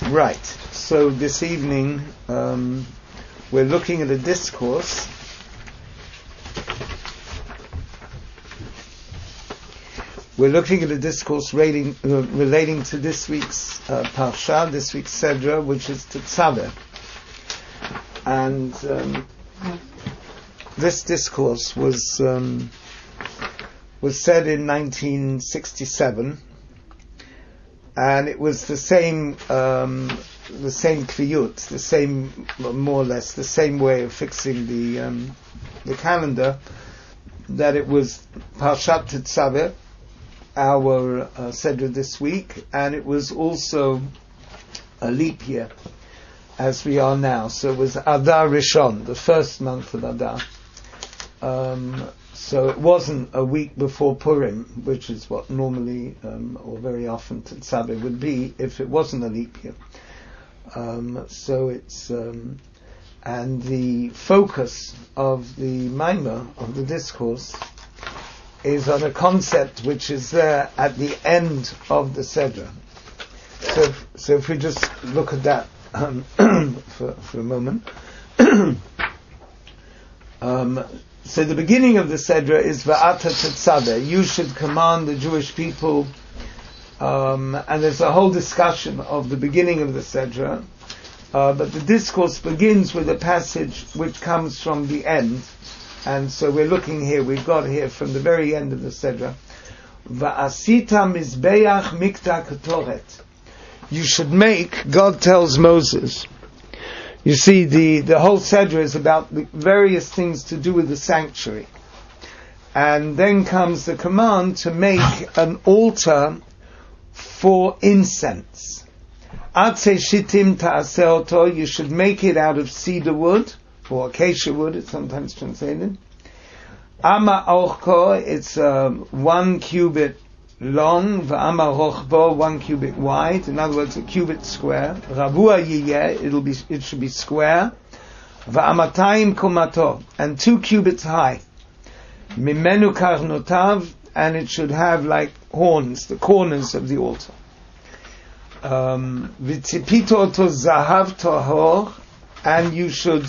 Right. So this evening we're looking at a discourse relating to this week's Parsha, this week's Sedra, which is Tetzaveh. And this discourse was said in 1967, and it was the same kviyut, the same, more or less, the same way of fixing the calendar, that it was Parshat Tetzaveh, our Sedra this week, and it was also a leap year, as we are now. So it was Adar Rishon, the first month of Adar. So it wasn't a week before Purim, which is what normally, or very often, Tetzaveh would be if it wasn't a leap year. So it's, and the focus of the Maimah, of the discourse, is on a concept which is there at the end of the Sedra. So if we just look at that for a moment. So the beginning of the Sedra is Va'ata Tetzaveh. You should command the Jewish people, and there's a whole discussion of the beginning of the Sedra, but the discourse begins with a passage which comes from the end, and so we've got here from the very end of the Sedra, Va'asita Mizbeach Mikta Ketoret. You should make, God tells Moses. You see, the whole Sedra is about the various things to do with the sanctuary. And then comes the command to make an altar for incense. Atze shitim ta'aseh oto, you should make it out of cedar wood, or acacia wood, it's sometimes translated. Ama orko, it's 1 cubit long, v'ama rochbo, 1 cubit wide, in other words, a cubit square. Rabua yiyeh, it should be square. V'amatayim komato, and 2 cubits high. Mimenu karnotav, and it should have like horns, the corners of the altar. V'tzipito oto zahav tahor, and you should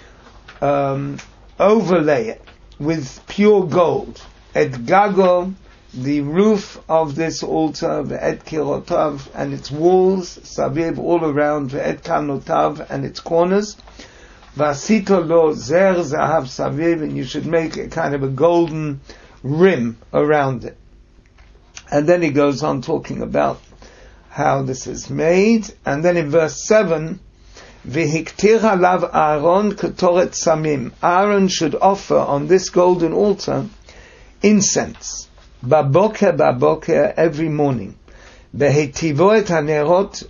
overlay it with pure gold. Et gago, the roof of this altar, ve'et kirotav, and its walls, saviv, all around, ve'et kanotav, and its corners, v'asito lo zer zahav saviv, and you should make a kind of a golden rim around it. And then he goes on talking about how this is made, and then in verse 7, v'hiktir alav Aaron ketoret samim, Aaron should offer on this golden altar incense. Baboker, every morning. Behetivo et hanerot,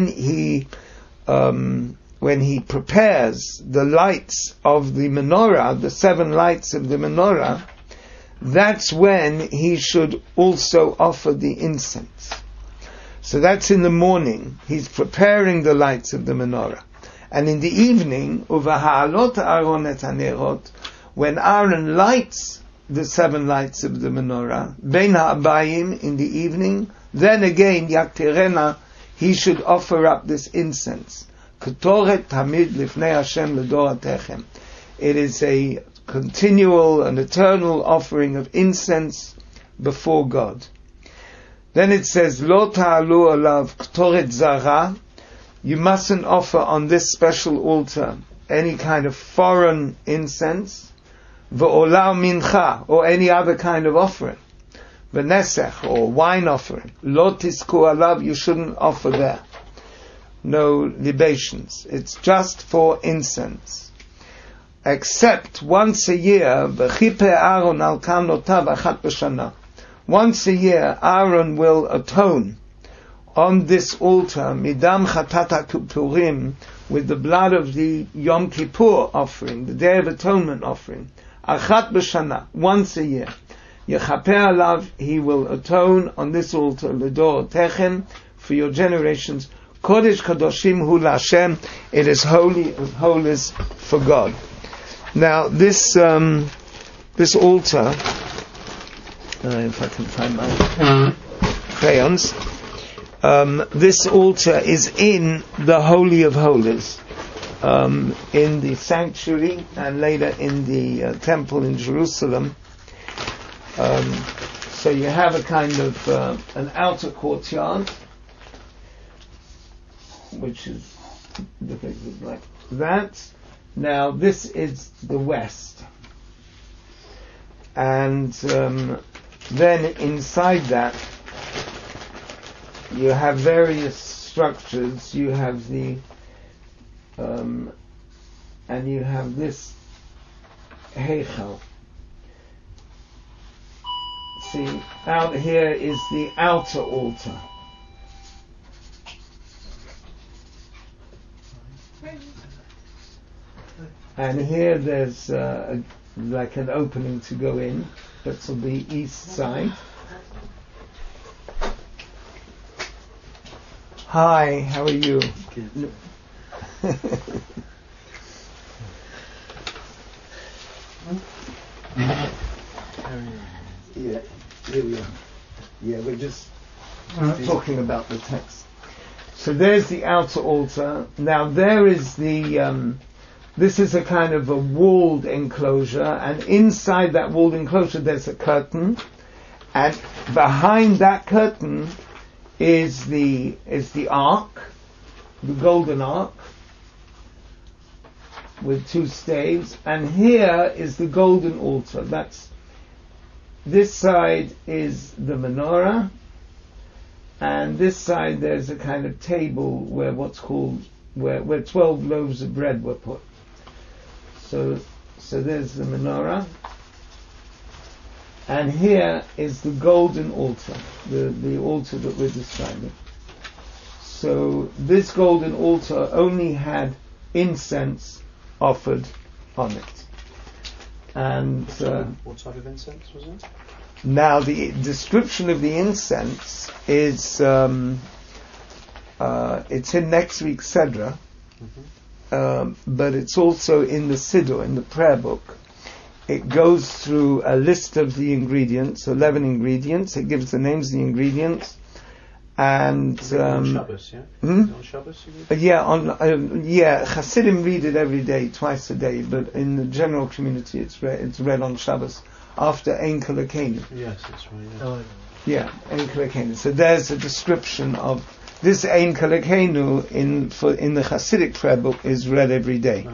when he prepares the lights of the menorah, the 7 lights of the menorah, that's when he should also offer the incense. So that's in the morning. He's preparing the lights of the menorah. And in the evening, uvaha'alot Aaron et hanerot, when Aaron lights the 7 lights of the menorah, bein ha'abayim, in the evening, then again, yaktirena, he should offer up this incense. Ketoret tamid lifnei Hashem ledor atechem. It is a continual and eternal offering of incense before God. Then it says, lo ta'alu alav ketoret zara, you mustn't offer on this special altar any kind of foreign incense, v'olah mincha, or any other kind of offering, v'nesech, or wine offering, lo tisku alav, you shouldn't offer there. No libations. It's just for incense. Except once a year, v'chipe Aaron al kanotav achat b'shana. Once a year, Aaron will atone on this altar, midam chatata kippurim, with the blood of the Yom Kippur offering, the Day of Atonement offering. Achat b'shana, once a year. Yechaper alav, he will atone on this altar, ledor techem, for your generations. Kodesh kadoshim hu l'Hashem, it is holy of holies for God. Now this altar, if I can find my crayons, this altar is in the Holy of Holies, in the sanctuary and later in the temple in Jerusalem. So you have a kind of an outer courtyard, which is depicted like that. Now this is the west, and then inside that you have various structures. You have the and you have this heichal. See, out here is the outer altar. And here there's like an opening to go in. That's on the east side. Hi, how are you? Good. Yeah, here we are. Yeah, we're just talking about the text. So there's the outer altar. Now there is the, this is a kind of a walled enclosure, and inside that walled enclosure there's a curtain, and behind that curtain is the ark, the golden ark, with two staves, and here is the golden altar. This side is the menorah, and this side there's a kind of table where where 12 loaves of bread were put. So there's the menorah, and here is the golden altar, the altar that we're describing. So this golden altar only had incense offered on it. And what type of incense was it? Now the description of the incense is it's in next week's Sedra, but it's also in the Siddur, in the prayer book. It goes through a list of the ingredients, 11 ingredients. It gives the names of the ingredients. And on Shabbos, yeah? On Shabbos, you read? Yeah, Hasidim read it every day, twice a day, but in the general community it's read on Shabbos after Ein Kolakenu. Yes, that's right. Yeah, Ein Kolakenu. So there's a description of this Ein Kolakenu in the Hasidic prayer book is read every day.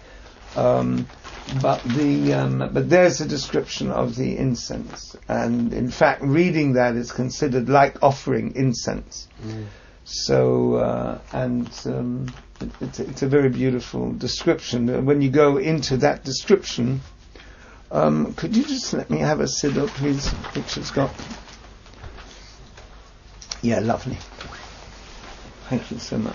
But there's a description of the incense, and in fact, reading that is considered like offering incense. So, it's a very beautiful description. When you go into that description, could you just let me have a siddur, please, which has got? Yeah, lovely. Thank you so much.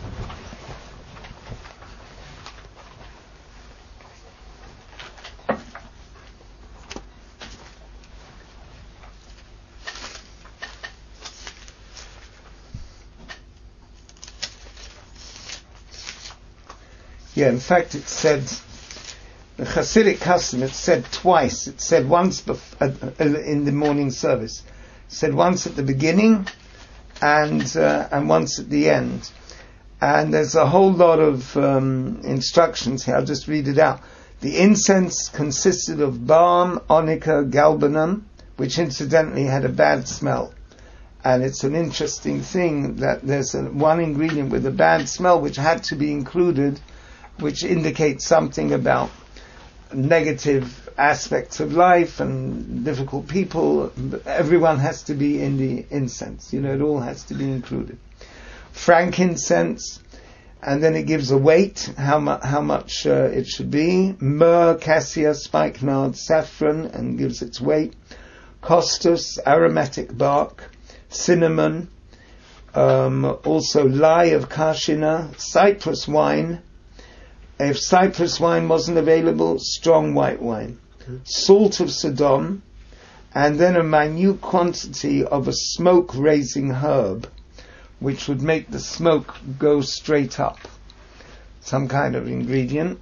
Yeah, in fact, it said, the Hasidic custom, it said twice. It said once in the morning service. It said once at the beginning and once at the end. And there's a whole lot of instructions here. I'll just read it out. The incense consisted of balm, onycha, galbanum, which incidentally had a bad smell. And it's an interesting thing that there's one ingredient with a bad smell which had to be included, which indicates something about negative aspects of life and difficult people. Everyone has to be in the incense. It all has to be included. Frankincense, and then it gives a weight, how much it should be. Myrrh, cassia, spikenard, saffron, and gives its weight. Costus, aromatic bark. Cinnamon, also lye of Kashina, cypress wine. If cypress wine wasn't available, strong white wine. Salt of Sodom, and then a minute quantity of a smoke-raising herb, which would make the smoke go straight up. Some kind of ingredient,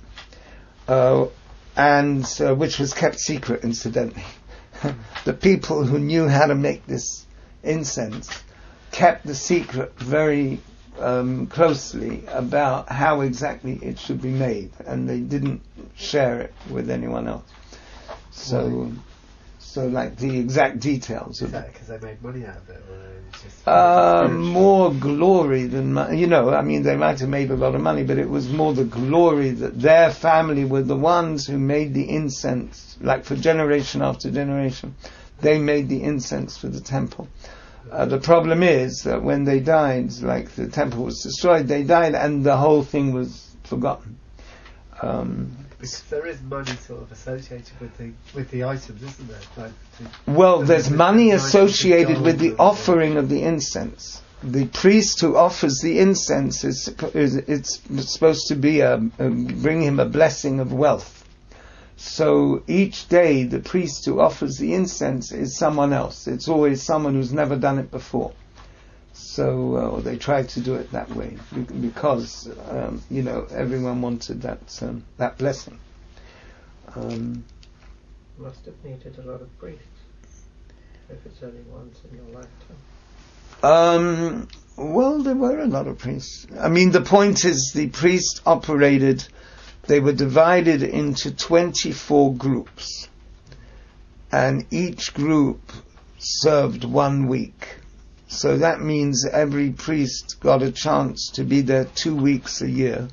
and which was kept secret, incidentally. The people who knew how to make this incense kept the secret very closely about how exactly it should be made, and they didn't share it with anyone else. So like the exact details of it. Because they made money out of it, or it was just more glory than money. They might have made a lot of money, but it was more the glory that their family were the ones who made the incense, like for generation after generation. They made the incense for the temple. The problem is that when they died, like the temple was destroyed, they died and the whole thing was forgotten. Because there is money sort of associated with the items, isn't there? There's money associated with the offering of the incense. The priest who offers the incense it's supposed to be bring him a blessing of wealth. So each day the priest who offers the incense is someone else. It's always someone who's never done it before. So they tried to do it that way because everyone wanted that blessing. Must have needed a lot of priests if it's only once in your lifetime. There were a lot of priests. The point is the priests operated. They were divided into 24 groups, and each group served 1 week. So that means every priest got a chance to be there 2 weeks a year.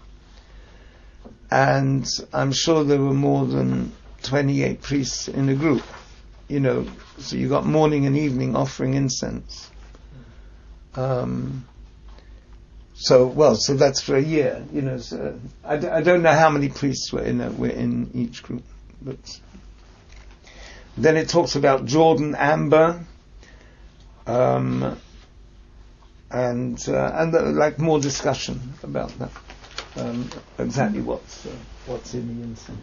And I'm sure there were more than 28 priests in a group. So you got morning and evening offering incense. So that's for a year. So I don't know how many priests were in each group, but then it talks about Jordan amber. And like more discussion about that, exactly what's in the incense.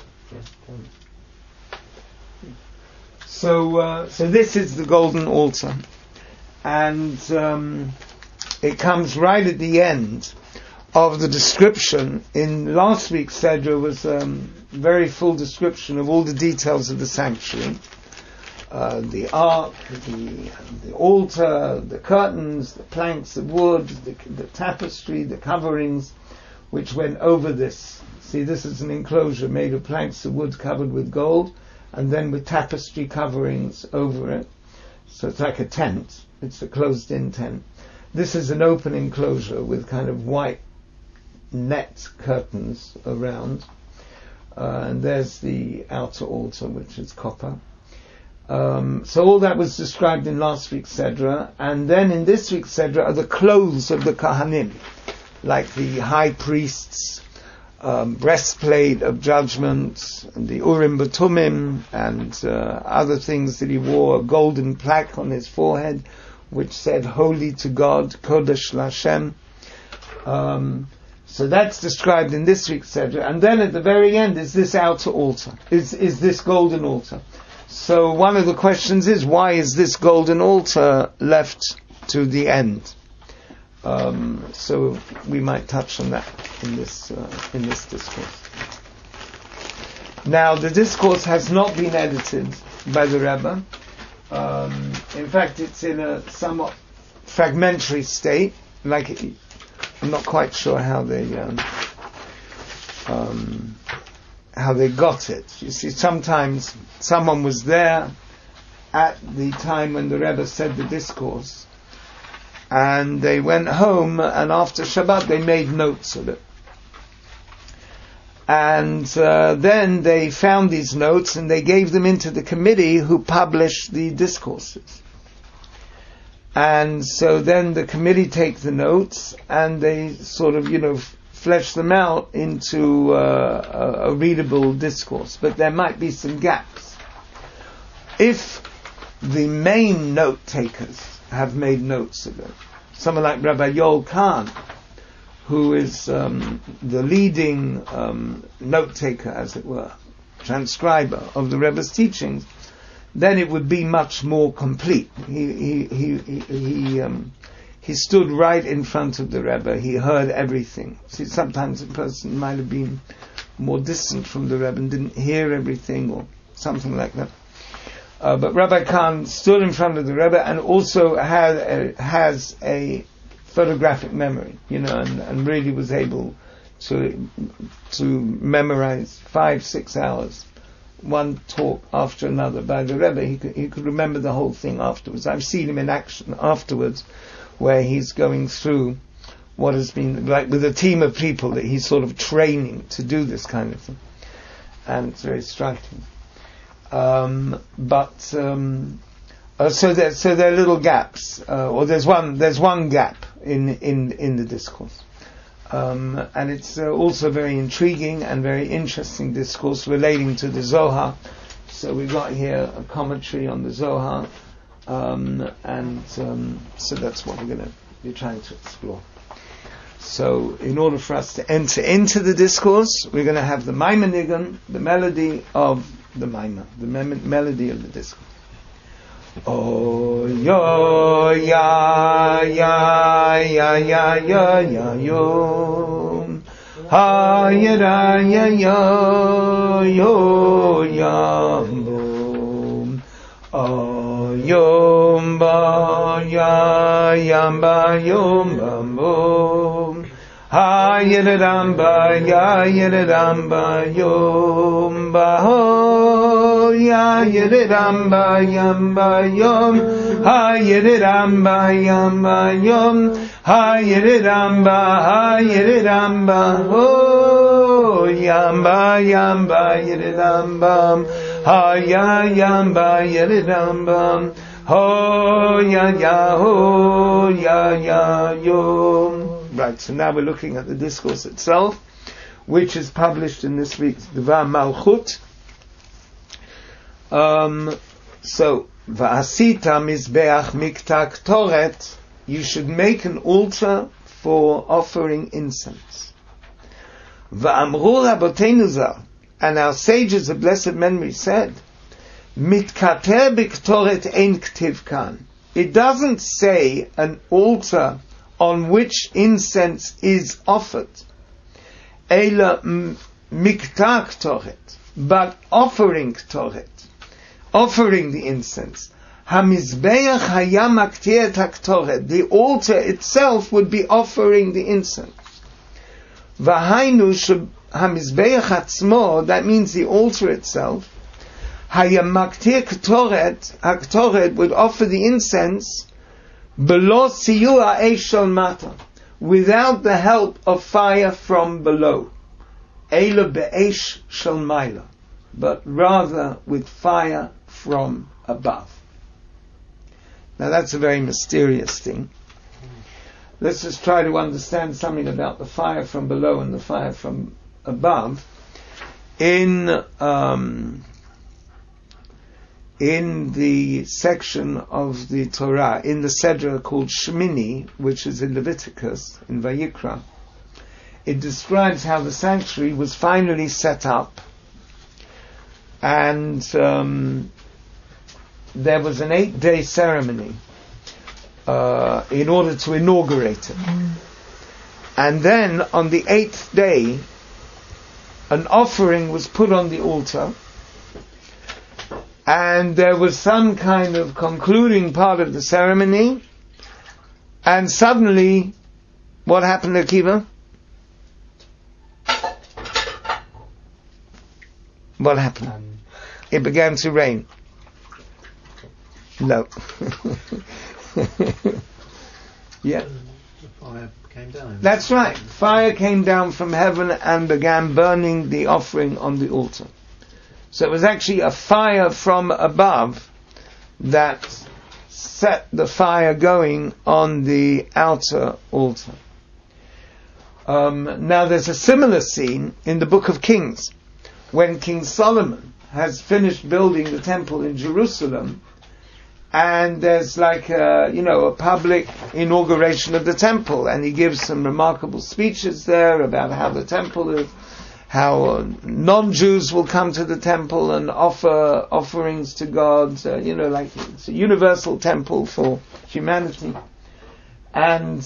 So this is the golden altar, and it comes right at the end of the description. In last week's Sedra was very full description of all the details of the sanctuary. The ark, the altar, the curtains, the planks of wood, the tapestry, the coverings, which went over this. See, this is an enclosure made of planks of wood covered with gold, and then with tapestry coverings over it. So it's like a tent. It's a closed-in tent. This is an open enclosure with kind of white net curtains around. And there's the outer altar, which is copper. So all that was described in last week's Sedra, and then in this week's Sedra are the clothes of the Kahanim, like the high priest's breastplate of judgment, and the Urim B'Tumim, and other things that he wore, a golden plaque on his forehead, which said, Holy to God, Kodesh L'Hashem. So that's described in this week's Sedra, and then at the very end is this outer altar, is this golden altar. So one of the questions is, why is this golden altar left to the end? So we might touch on that in this discourse. Now, the discourse has not been edited by the Rebbe. In fact, it's in a somewhat fragmentary state. I'm not quite sure how they got it. You see, sometimes someone was there at the time when the Rebbe said the discourse, and they went home, and after Shabbat they made notes of it. And then they found these notes, and they gave them into the committee who published the discourses. And so then the committee take the notes, and they sort of, flesh them out into a readable discourse, but there might be some gaps. If the main note takers have made notes of it, someone like Rabbi Yoel Kahn, who is the leading note taker, as it were, transcriber of the Rebbe's teachings, then it would be much more complete. He stood right in front of the Rebbe. He heard everything. See, sometimes a person might have been more distant from the Rebbe and didn't hear everything or something like that. But Rabbi Kahn stood in front of the Rebbe and also has a photographic memory, and really was able to memorize 5-6 hours, one talk after another by the Rebbe. He could remember the whole thing afterwards. I've seen him in action afterwards, where he's going through what has been like with a team of people that he's sort of training to do this kind of thing, and it's very striking. So there are little gaps, or there's one gap in the discourse, and it's also very intriguing and very interesting discourse relating to the Zohar. So we've got here a commentary on the Zohar, so that's what we're going to be trying to explore. So in order for us to enter into the discourse, we're going to have the Maimonigon, the melody of the Maimon, the melody of the discourse. Oh yo ya ya ya ya ya ya yo ha ya ya ya yo ya boom. Oh yom ba ya yam ba yom bam boom. Ha yedam ba ya yedam ba yom ba ho ya yedam ba yam ba yom ha yedam ba yam ba yom ha yedam ba ho yam ba yedam ba ha ya yam ba yedam ba ho ya yom. Right, so now we're looking at the discourse itself, which is published in this week's Dvar Malchut. So, Va'asita mizbeach miktak toret, you should make an altar for offering incense. Va'amru Rabbeinu Zal, and our sages of blessed memory said, mitkater b'ktoret ein ktiv kan. It doesn't say an altar on which incense is offered, Eila mikta ktoret, but offering ktoret, offering the incense. Hamizbeach haya maktir et haktoret, the altar itself would be offering the incense. V'hainu hamizbeach atzmo, that means the altar itself, haya maktir ktoret, haktoret would offer the incense, below siyua eishal mata, without the help of fire from below, eila be'esh shel maila, but rather with fire from above. Now that's a very mysterious thing. Let's just try to understand something about the fire from below and the fire from above. In the section of the Torah, in the Sedra called Shemini, which is in Leviticus, in Vayikra, it describes how the sanctuary was finally set up, and there was an 8-day ceremony in order to inaugurate it. And then on the 8th day, an offering was put on the altar, and there was some kind of concluding part of the ceremony, and suddenly, what happened, Akiva? What happened? It began to rain. No. Yeah. The fire came down. That's right. Fire came down from heaven and began burning the offering on the altar. So it was actually a fire from above that set the fire going on the outer altar. Now there's a similar scene in the Book of Kings, when King Solomon has finished building the temple in Jerusalem, and there's like a public inauguration of the temple, and he gives some remarkable speeches there about how the temple is, how non-Jews will come to the temple and offer offerings to God, like it's a universal temple for humanity. And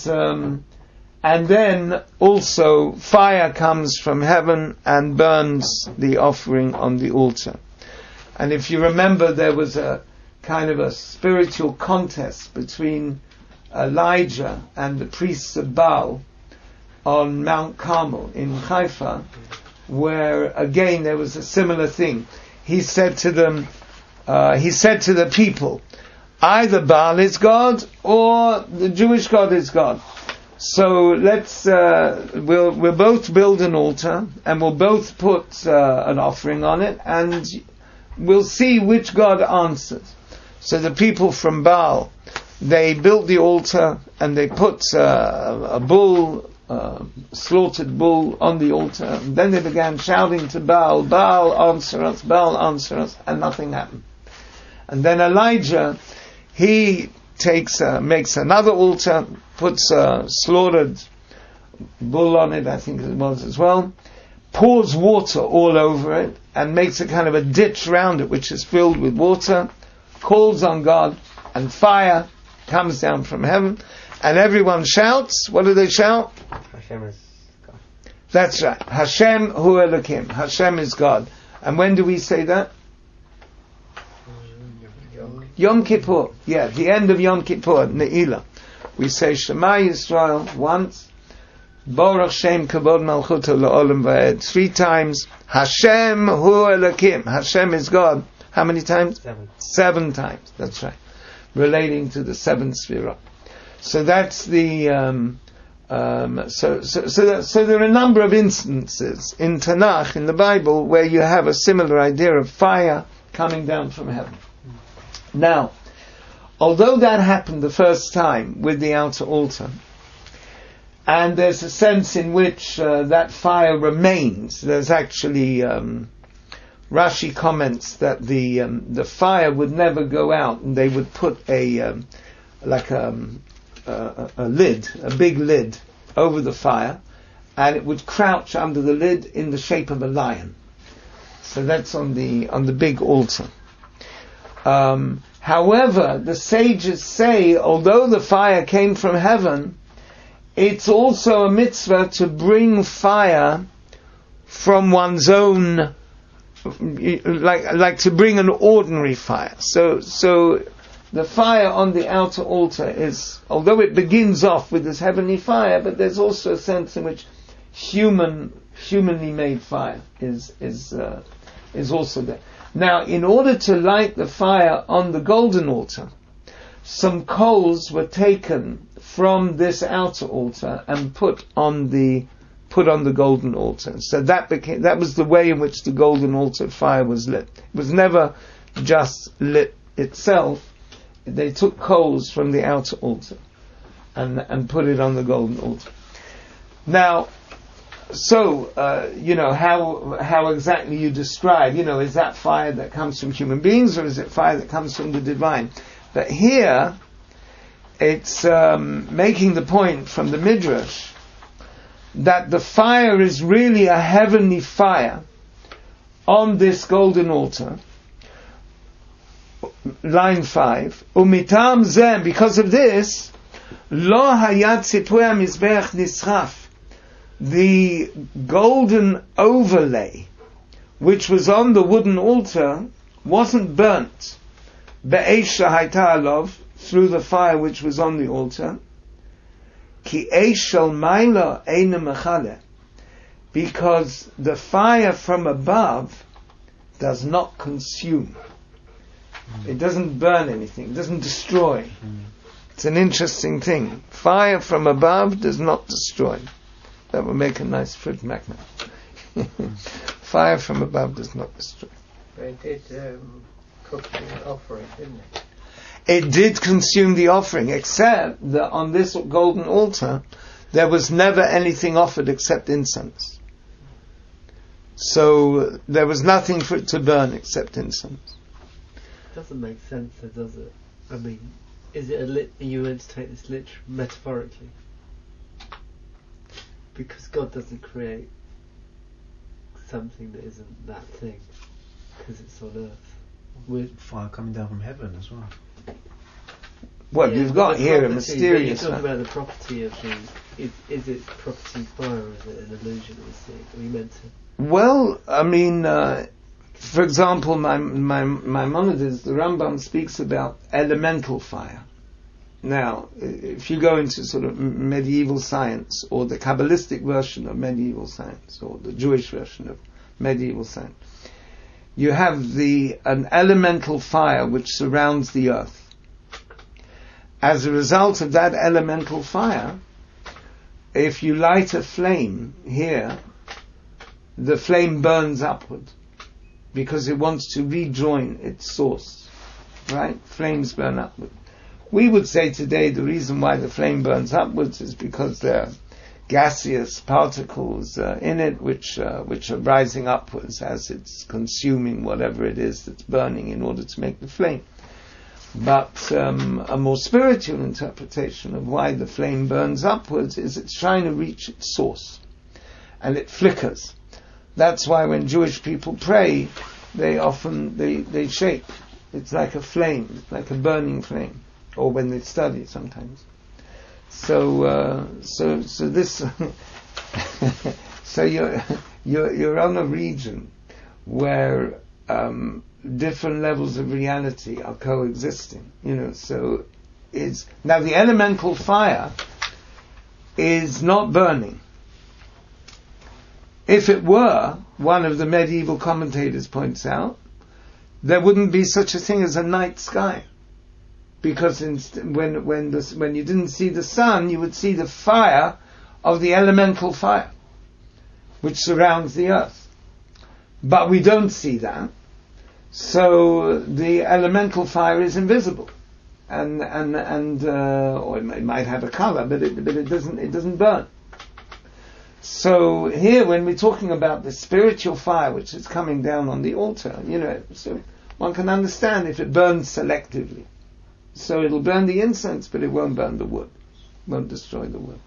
then also fire comes from heaven and burns the offering on the altar. And if you remember, there was a kind of a spiritual contest between Elijah and the priests of Baal on Mount Carmel in Haifa, where again there was a similar thing. He said to them, he said to the people, either Baal is God or the Jewish God is God. So let's we'll both build an altar and we'll both put an offering on it, and we'll see which God answers. So the people from Baal, they built the altar and they put a bull, slaughtered bull on the altar, and then they began shouting to Baal, Baal answer us, Baal answer us, and nothing happened. And then Elijah, he makes another altar, puts a slaughtered bull on it, I think it was as well, pours water all over it, and makes a kind of a ditch round it, which is filled with water, calls on God, and fire comes down from heaven, and everyone shouts. What do they shout? Hashem is God. That's right. Hashem hu Elokim. Hashem is God. And when do we say that? Yom Kippur. Yeah, the end of Yom Kippur, Ne'ilah. We say Shema Yisrael once, Baruch Shem Kavod Malchuto La'olam Va'ed 3 times, Hashem hu Elokim. Hashem is God. How many times? 7. 7 times. That's right. Relating to the 7 Sfirah. So that's the so there are a number of instances in Tanakh, in the Bible, where you have a similar idea of fire coming down from heaven. Now, although that happened the first time with the outer altar, and there's a sense in which that fire remains, there's actually Rashi comments that the fire would never go out, and they would put a lid, a big lid, over the fire, and it would crouch under the lid in the shape of a lion. So that's on the big altar. However, the sages say, although the fire came from heaven, it's also a mitzvah to bring fire from one's own, like to bring an ordinary fire. So the fire on the outer altar is, although it begins off with this heavenly fire, but there's also a sense in which humanly made fire is also there. Now, in order to light the fire on the golden altar, some coals were taken from this outer altar and put on the golden altar. So that was the way in which the golden altar fire was lit. It was never just lit itself. They took coals from the outer altar and put it on the golden altar. Now, so how exactly you describe, is that fire that comes from human beings, or is it fire that comes from the divine? But here, it's making the point from the Midrash that the fire is really a heavenly fire on this golden altar. Line 5. Umitam zeh, because of this, lo hayat tzipui hamizbeach nisraf. The golden overlay, which was on the wooden altar, wasn't burnt. Be'esh shahayta alov, through the fire which was on the altar. Ki eish shel maila eina mechale, because the fire from above does not consume. It doesn't burn anything. It doesn't destroy. It's an interesting thing. Fire from above does not destroy. That would make a nice fruit magnet. Fire from above does not destroy. It did cook the offering, didn't it? It did consume the offering, except that on this golden altar there was never anything offered except incense. So there was nothing for it to burn except incense. Doesn't make sense, though, does it? I mean, is it you meant to take this metaphorically? Because God doesn't create something that isn't that thing, because it's on earth. With fire coming down from heaven as well. Well, you've got here a mysterious You're one. talking about the property of the... Is it property fire, or is it an illusion we see? Are we meant to... Well, I mean, For example, Maimonides, the Rambam speaks about elemental fire. Now, if you go into sort of medieval science, or the Kabbalistic version of medieval science, or the Jewish version of medieval science, you have an elemental fire which surrounds the earth. As a result of that elemental fire, if you light a flame here, the flame burns upward because it wants to rejoin its source. Right? Flames burn upward. We would say today the reason why the flame burns upwards is because there are gaseous particles in it which are rising upwards as it's consuming whatever it is that's burning in order to make the flame. But a more spiritual interpretation of why the flame burns upwards is it's trying to reach its source, and it flickers. That's why when Jewish people pray, they often they shake. It's like a flame, like a burning flame, or when they study sometimes. So this, so you're on a region where different levels of reality are coexisting. So it's now the elemental fire is not burning. If it were, one of the medieval commentators points out, there wouldn't be such a thing as a night sky. Because when you didn't see the sun, you would see the fire of the elemental fire, which surrounds the earth. But we don't see that, so the elemental fire is invisible, and or it might have a color, but it doesn't burn. So here, when we're talking about the spiritual fire which is coming down on the altar, so one can understand if it burns selectively. So it'll burn the incense, but it won't burn the wood. Won't destroy the wood.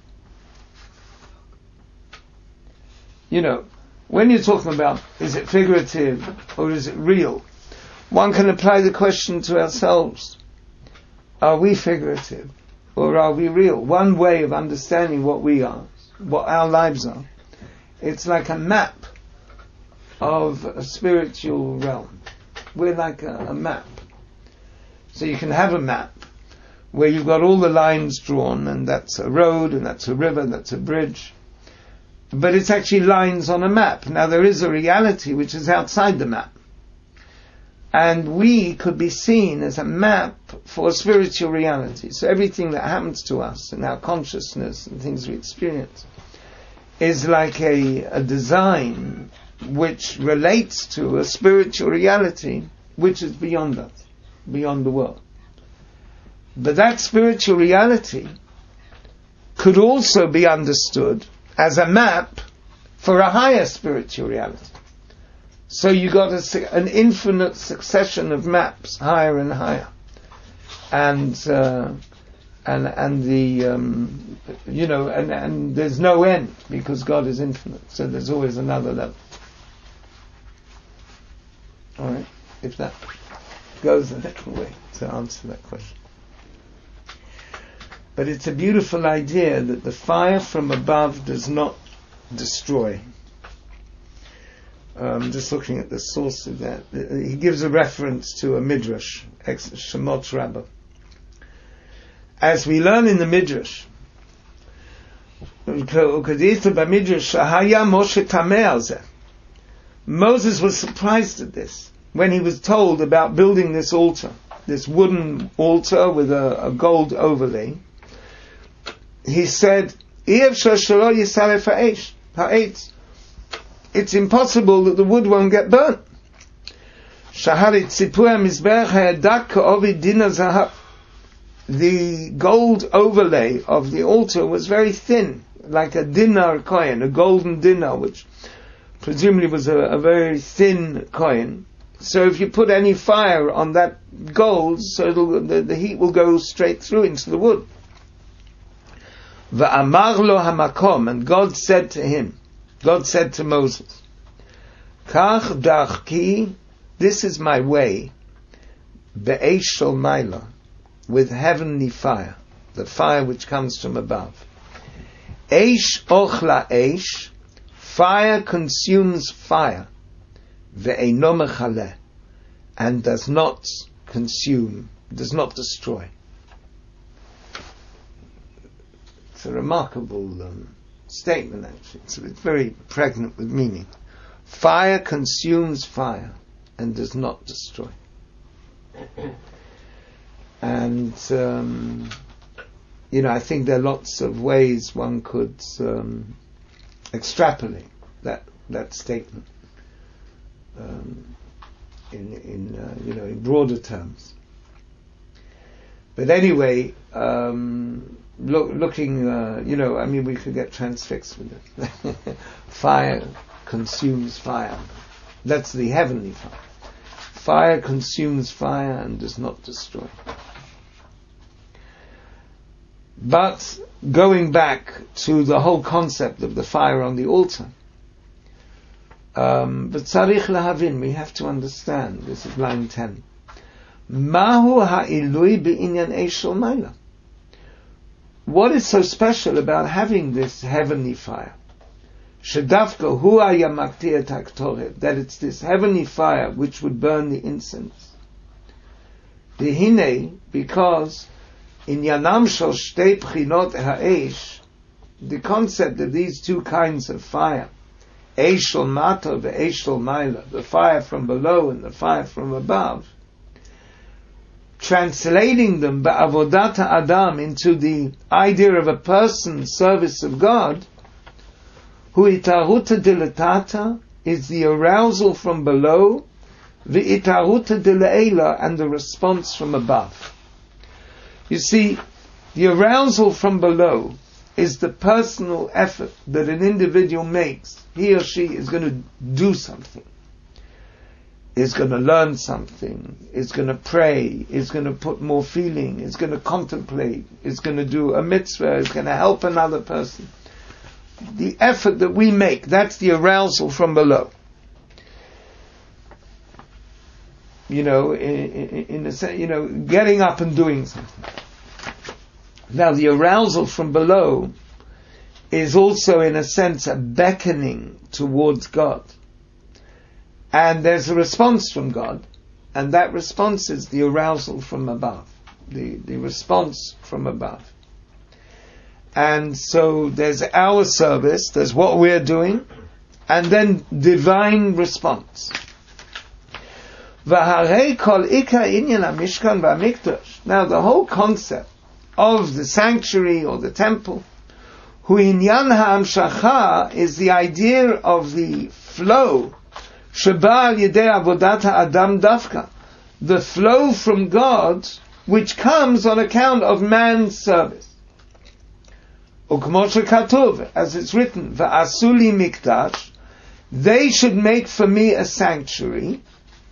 When you're talking about, is it figurative or is it real? One can apply the question to ourselves. Are we figurative or are we real? One way of understanding what we are, what our lives are, it's like a map of a spiritual realm. We're like a map. So you can have a map where you've got all the lines drawn, and that's a road, and that's a river, and that's a bridge. But it's actually lines on a map. Now there is a reality which is outside the map. And we could be seen as a map for spiritual reality. So everything that happens to us in our consciousness and things we experience is like a design which relates to a spiritual reality which is beyond us, beyond the world. But that spiritual reality could also be understood as a map for a higher spiritual reality. So you got an infinite succession of maps, higher and higher, and there's no end because God is infinite. So there's always another level. All right, if that goes a little way to answer that question. But it's a beautiful idea that the fire from above does not destroy. Just looking at the source of that, he gives a reference to a midrash, Shemot Rabbah. As we learn in the midrash, Moses was surprised at this when he was told about building this altar, this wooden altar with a gold overlay. He said, it's impossible that the wood won't get burnt. The gold overlay of the altar was very thin, like a dinar coin, a golden dinar, which presumably was a very thin coin. So if you put any fire on that gold, so the heat will go straight through into the wood. Va'amar lo hamakom, and God said to Moses, Kach darki, this is my way, be'esh shel maila, with heavenly fire, the fire which comes from above. Eish ochla eish, fire consumes fire. ve'eino mechaleh, and does not consume, does not destroy. It's a remarkable statement, actually. It's very pregnant with meaning. Fire consumes fire and does not destroy. And I think there are lots of ways one could extrapolate that statement in broader terms. But anyway, looking, we could get transfixed with it. Fire consumes fire. That's the heavenly fire. Fire consumes fire and does not destroy. But going back to the whole concept of the fire on the altar, v'tzarich lahavin, we have to understand, this is line 10. Mahu ha'ilui be'inyan eish shel maila. What is so special about having this heavenly fire? Shedafka hu haya maktir et haktoret, that it's this heavenly fire which would burn the incense. V'hinei, because in yanam shel shtei pchinot ha'esh, the concept of these two kinds of fire, eish shel mata ve'eish shel maila, the fire from below and the fire from above, translating them ba'avodat ha'adam into the idea of a person's service of God, hu itaruta dilatata, is the arousal from below, v'itaruta dile'ela, and the response from above. You see, the arousal from below is the personal effort that an individual makes. He or she is going to do something, is going to learn something, is going to pray, is going to put more feeling, is going to contemplate, is going to do a mitzvah, is going to help another person. The effort that we make, that's the arousal from below. In a sense, getting up and doing something. Now, the arousal from below is also, in a sense, a beckoning towards God. And there's a response from God, and that response is the arousal from above, the response from above. And so there's our service, there's what we're doing, and then divine response. Now the whole concept of the sanctuary or the temple, huinyan ha'amshacha, is the idea of the flow, sheba al yedei avodat ha'adam dafka, the flow from God which comes on account of man's service. Ukmo shekatuv, as it's written, va'asu li mikdash, they should make for me a sanctuary,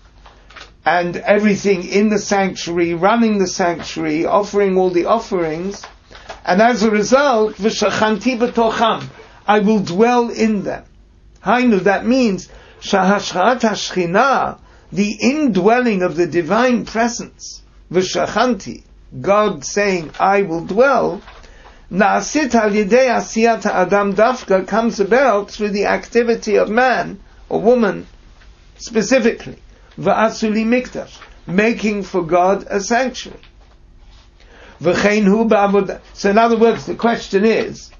and everything in the sanctuary, running the sanctuary, offering all the offerings, and as a result, v'shachanti b'tocham, I will dwell in them. Hainu, that means, shahashchat hashchina, the indwelling of the divine presence, v'shachanti, God saying, I will dwell, na'asit al yedei asiyat ha'adam dafka, comes about through the activity of man, or woman, specifically. Va'asuli mikdash, making for God a sanctuary. V'chein hu ba'avodah. So in other words, the question is,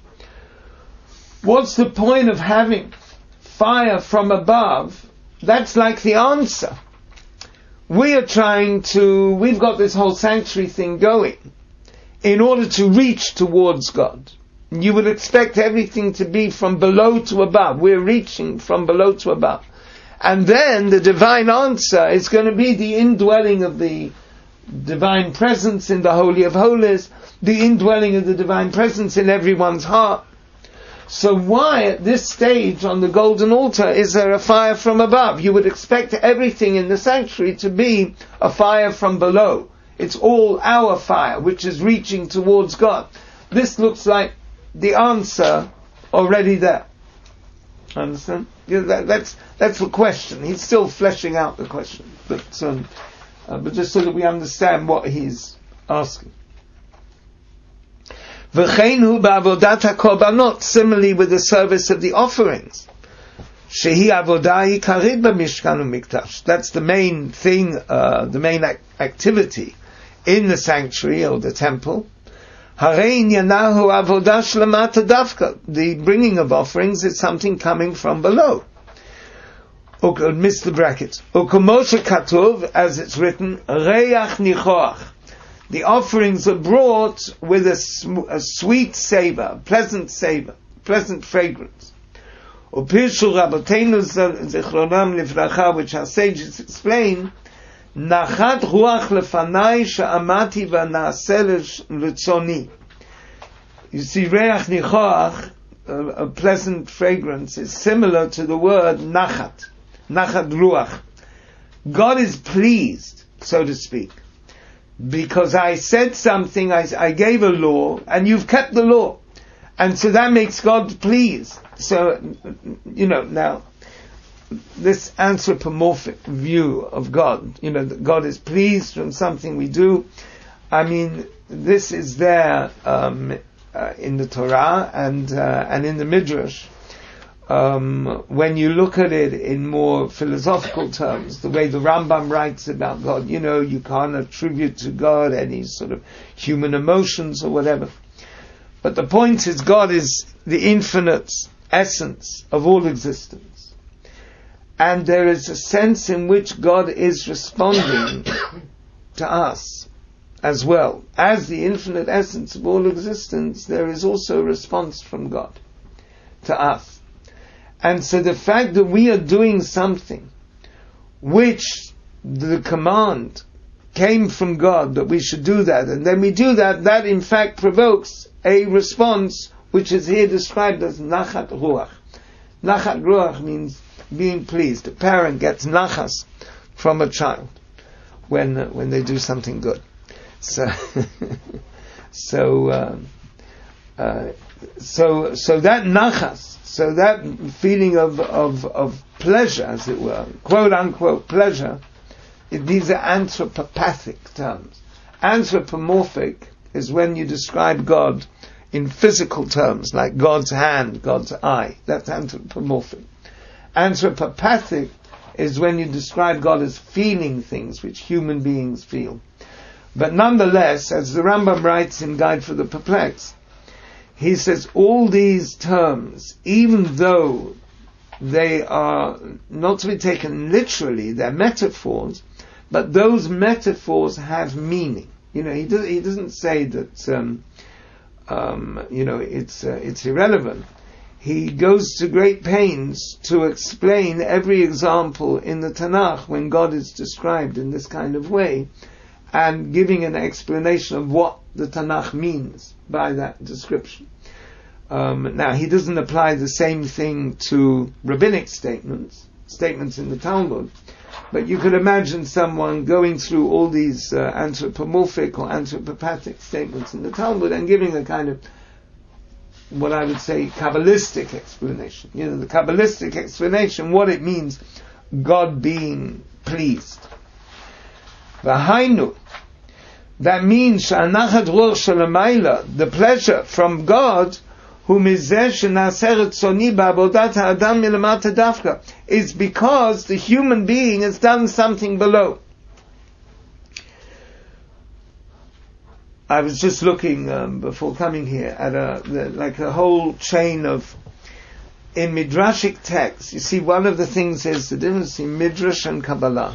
what's the point of having fire from above? That's like the answer. We've got this whole sanctuary thing going in order to reach towards God. You would expect everything to be from below to above. We're reaching from below to above. And then the divine answer is going to be the indwelling of the divine presence in the Holy of Holies, the indwelling of the divine presence in everyone's heart. So why at this stage on the golden altar is there a fire from above? You would expect everything in the sanctuary to be a fire from below. It's all our fire which is reaching towards God. This looks like the answer already there. Understand? That's the question. He's still fleshing out the question, but just so that we understand what he's asking. V'chein hu ba'avodat ha'korbanot, similarly with the service of the offerings. Shehi avodah ikarit b'mishkan u'mikdash. That's the main thing, the main activity in the sanctuary or the temple. Harei inyanahu avodah shlemata dafka. The bringing of offerings is something coming from below. Miss the brackets. U'kamoshe katuv, as it's written, reach nichoach. The offerings are brought with a sweet savor, pleasant fragrance. U'pirshu Rabbeinu zichronam livracha, which our sages explain, nachat ruach lefanai she'amati v'na'aseh l'tzoni. You see, reach nichoach, a pleasant fragrance, is similar to the word nachat ruach. God is pleased, so to speak, because I said something, I gave a law, and you've kept the law. And so that makes God pleased. So, now, this anthropomorphic view of God, that God is pleased from something we do, I mean, this is there in the Torah and in the Midrash. When you look at it in more philosophical terms, the way the Rambam writes about God, you can't attribute to God any sort of human emotions or whatever. But the point is, God is the infinite essence of all existence. And there is a sense in which God is responding to us as well. As the infinite essence of all existence, there is also a response from God to us. And so the fact that we are doing something which the command came from God that we should do that, and then we do that, that in fact provokes a response which is here described as nachat ruach. Nachat ruach means being pleased. A parent gets nachas from a child when they do something good. So that nachas, so that feeling of pleasure, as it were, quote unquote pleasure, these are anthropopathic terms. Anthropomorphic is when you describe God in physical terms, like God's hand, God's eye. That's anthropomorphic. Anthropopathic is when you describe God as feeling things which human beings feel. But nonetheless, as the Rambam writes in Guide for the Perplexed, he says all these terms, even though they are not to be taken literally, they're metaphors, but those metaphors have meaning. He doesn't say that it's irrelevant. He goes to great pains to explain every example in the Tanakh when God is described in this kind of way, and giving an explanation of what the Tanakh means by that description. Now, he doesn't apply the same thing to rabbinic statements in the Talmud, but you could imagine someone going through all these anthropomorphic or anthropopathic statements in the Talmud and giving a kind of, what I would say, Kabbalistic explanation. The Kabbalistic explanation, what it means, God being pleased. V'hainu, that means she'anachat ruach shelamayla, the pleasure from God, is because the human being has done something below. I was just looking before coming here at a whole chain of, in Midrashic texts. You see, one of the things is the difference between Midrash and Kabbalah.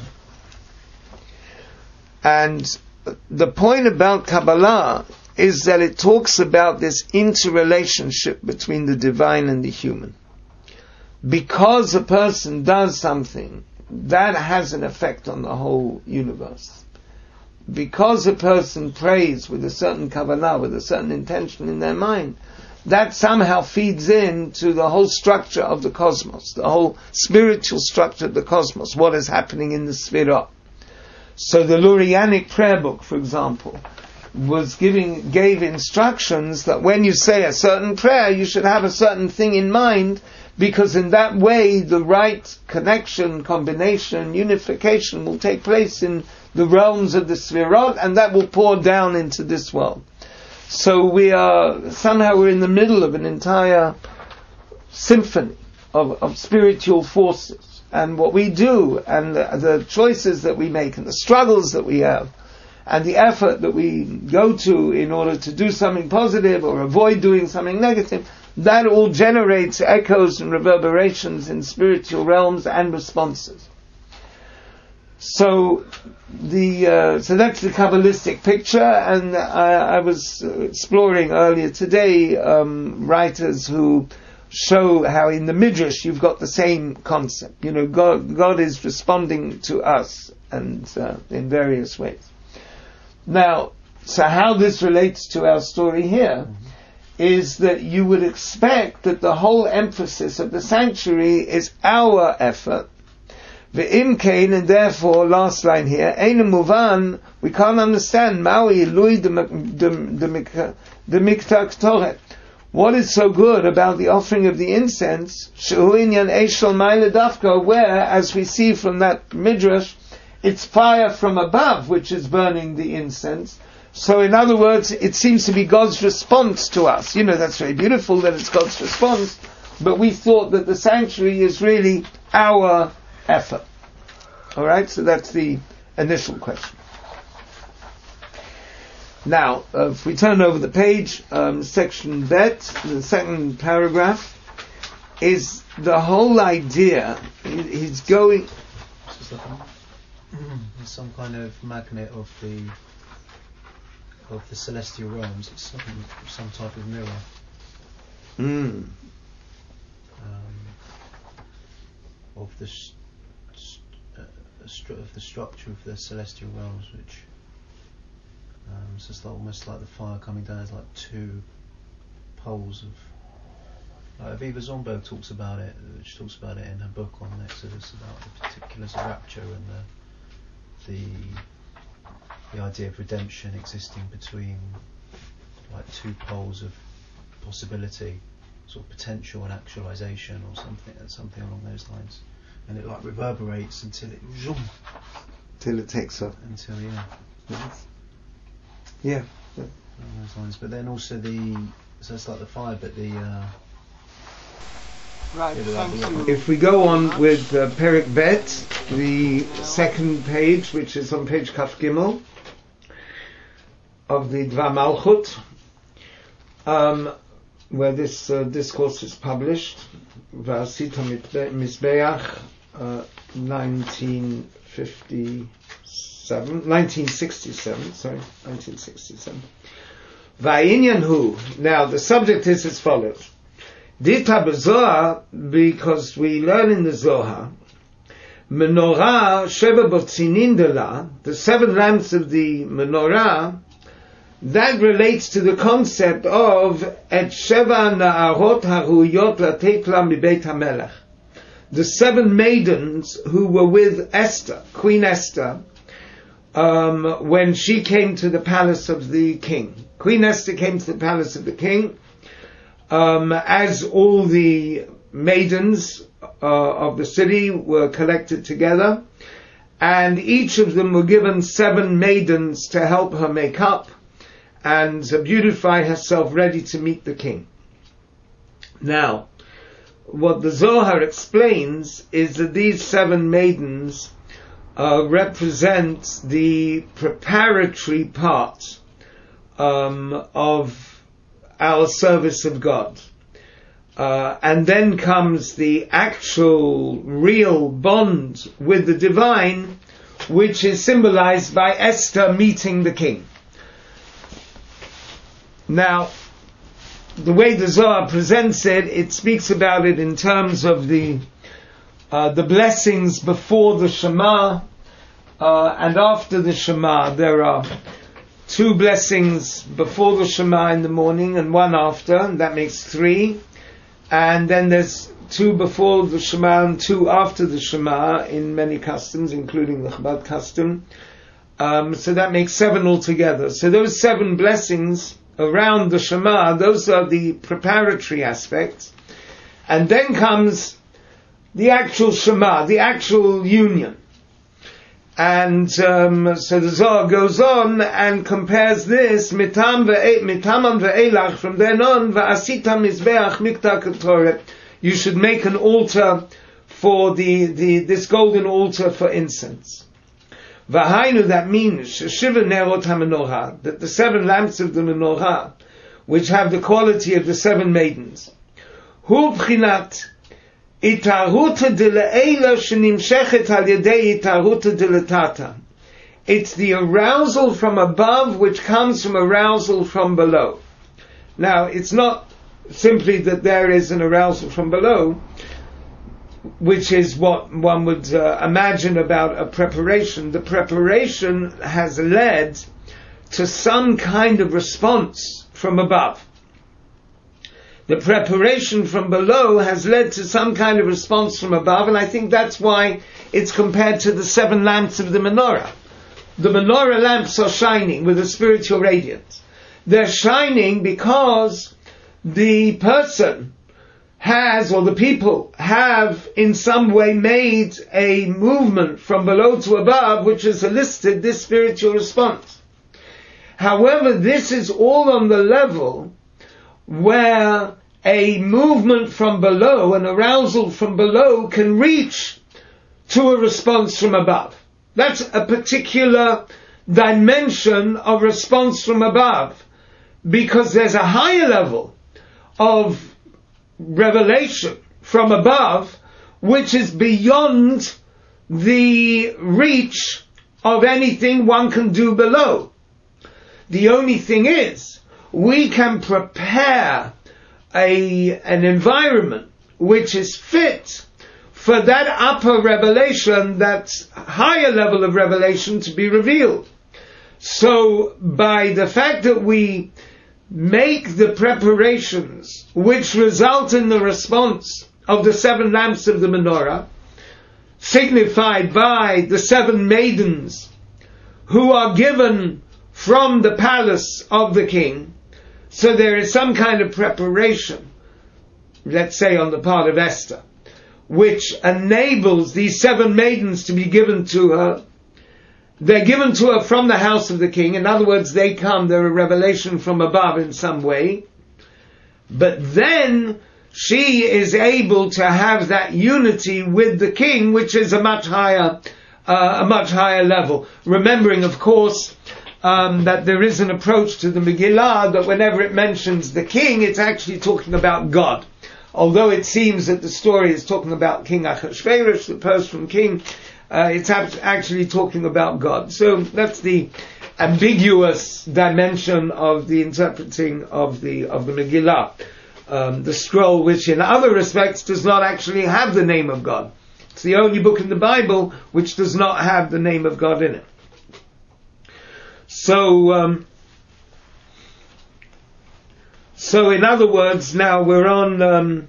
And the point about Kabbalah is that it talks about this interrelationship between the divine and the human. Because a person does something, that has an effect on the whole universe. Because a person prays with a certain kavanah, with a certain intention in their mind, that somehow feeds into the whole structure of the cosmos, the whole spiritual structure of the cosmos, what is happening in the Sfirah. So the Lurianic prayer book, for example, gave instructions that when you say a certain prayer, you should have a certain thing in mind, because in that way the right connection, combination, unification will take place in the realms of the Sfirot, and that will pour down into this world. So we're in the middle of an entire symphony of spiritual forces, and what we do, and the choices that we make, and the struggles that we have, and the effort that we go to in order to do something positive or avoid doing something negative, that all generates echoes and reverberations in spiritual realms and responses. So so that's the Kabbalistic picture, and I was exploring earlier today writers who show how in the Midrash you've got the same concept. God is responding to us, and in various ways. Now, so how this relates to our story here is that you would expect that the whole emphasis of the sanctuary is our effort. Ve'im kain, and therefore, last line here, ein muvan, we can't understand maui lui de mikta ktoret. What is so good about the offering of the incense, shehu inyan eshel ma'ale dafka, where, as we see from that midrash, it's fire from above which is burning the incense. So in other words, it seems to be God's response to us. That's very beautiful that it's God's response, but we thought that the sanctuary is really our effort. Alright, so that's the initial question. Now, if we turn over the page, section Bet, the second paragraph, is the whole idea, he's going... some kind of magnet of the celestial realms. It's some type of mirror. Of the structure of the celestial realms, which so it's almost like the fire coming down is like two poles of. Aviva Zornberg talks about it. She talks about it in her book on Exodus, about the particulars of rapture and the idea of redemption existing between like two poles of possibility, sort of potential and actualization, or something along those lines, and it like reverberates until it takes off. Until yeah. Along those lines. But then also so it's like the fire, but the right. If we go on with Perek Bet, the second page, which is on page Kaf Gimel of the Dvar Malchut, where this discourse is published, V'asita Mizbeach, 1967. Va'inyan hu. Now the subject is as follows. Dita b'Zohar, because we learn in the Zohar, menorah sheva botzinin dela, the 7 lamps of the menorah, that relates to the concept of et sheva na'arot haruyot latekla mibeit hamelech, the 7 maidens who were with Esther, Queen Esther, when she came to the palace of the king. Queen Esther came to the palace of the king, as all the maidens of the city were collected together, and each of them were given 7 maidens to help her make up and beautify herself ready to meet the king. Now, what the Zohar explains is that these 7 maidens represent the preparatory part of our service of God. And then comes the actual, real bond with the divine, which is symbolized by Esther meeting the king. Now, the way the Zohar presents it, it speaks about it in terms of the blessings before the Shema, and after the Shema. There are 2 blessings before the Shema in the morning and 1 after, and that makes 3. And then there's 2 before the Shema and 2 after the Shema in many customs, including the Chabad custom. So that makes 7 altogether. So those 7 blessings around the Shema, those are the preparatory aspects. And then comes the actual Shema, the actual union. And so the Zohar goes on and compares this mitamam ve'elach, from then on, va'asita mizbeach mikta ketoret. you should make an altar for this golden altar for incense. V'hainu, that means Shiva Nerot HaMenorah, that the 7 lamps of the menorah, which have the quality of the 7 maidens, Hu B'chinat Itaruta Dile'ela Shenimshechet Al Yedei Itaruta Diletata. It's the arousal from above which comes from arousal from below. Now, it's not simply that there is an arousal from below, which is what one would imagine about a preparation. The preparation has led to some kind of response from above. The preparation from below has led to some kind of response from above, and I think that's why it's compared to the 7 lamps of the menorah. The menorah lamps are shining with a spiritual radiance. They're shining because the person has, or the people have in some way made a movement from below to above which has elicited this spiritual response. However, this is all on the level where a movement from below, an arousal from below, can reach to a response from above. That's a particular dimension of response from above, because there's a higher level of revelation from above which is beyond the reach of anything one can do below. The only thing is, we can prepare an environment which is fit for that upper revelation, that higher level of revelation to be revealed. So by the fact that we make the preparations which result in the response of the 7 lamps of the menorah, signified by the 7 maidens who are given from the palace of the king, so there is some kind of preparation, let's say on the part of Esther, which enables these 7 maidens to be given to her. They're given to her from the house of the king. In other words, they're a revelation from above in some way. But then she is able to have that unity with the king, which is a much higher level. Remembering, of course, that there is an approach to the Megillah that whenever it mentions the king, it's actually talking about God. Although it seems that the story is talking about King Achashverosh, the Persian king, it's actually talking about God. So that's the ambiguous dimension of the interpreting of the Megillah. The scroll, which in other respects does not actually have the name of God. It's the only book in the Bible which does not have the name of God in it. So in other words, now we're on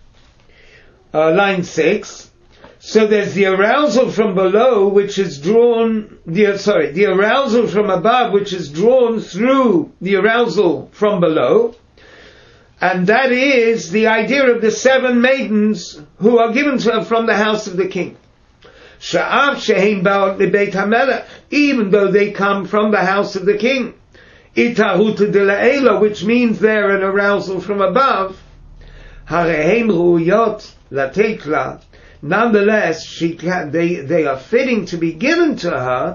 line 6. So there's the arousal from below, which is drawn, the arousal from above, which is drawn through the arousal from below. And that is the idea of the 7 maidens who are given to her from the house of the king. Even though they come from the house of the king. Which means they're an arousal from above. Nonetheless, they are fitting to be given to her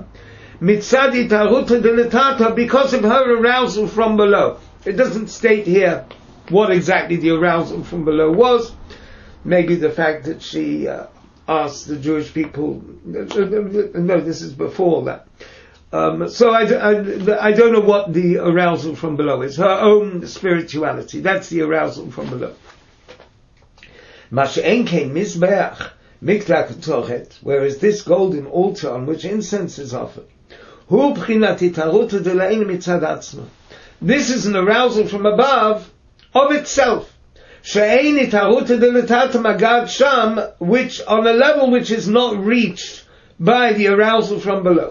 because of her arousal from below. It doesn't state here what exactly the arousal from below was. Maybe the fact that she asked the Jewish people. No, this is before that. So I don't know what the arousal from below is. Her own spirituality. That's the arousal from below. Whereas this golden altar on which incense is offered, this is an arousal from above of itself, which on a level which is not reached by the arousal from below.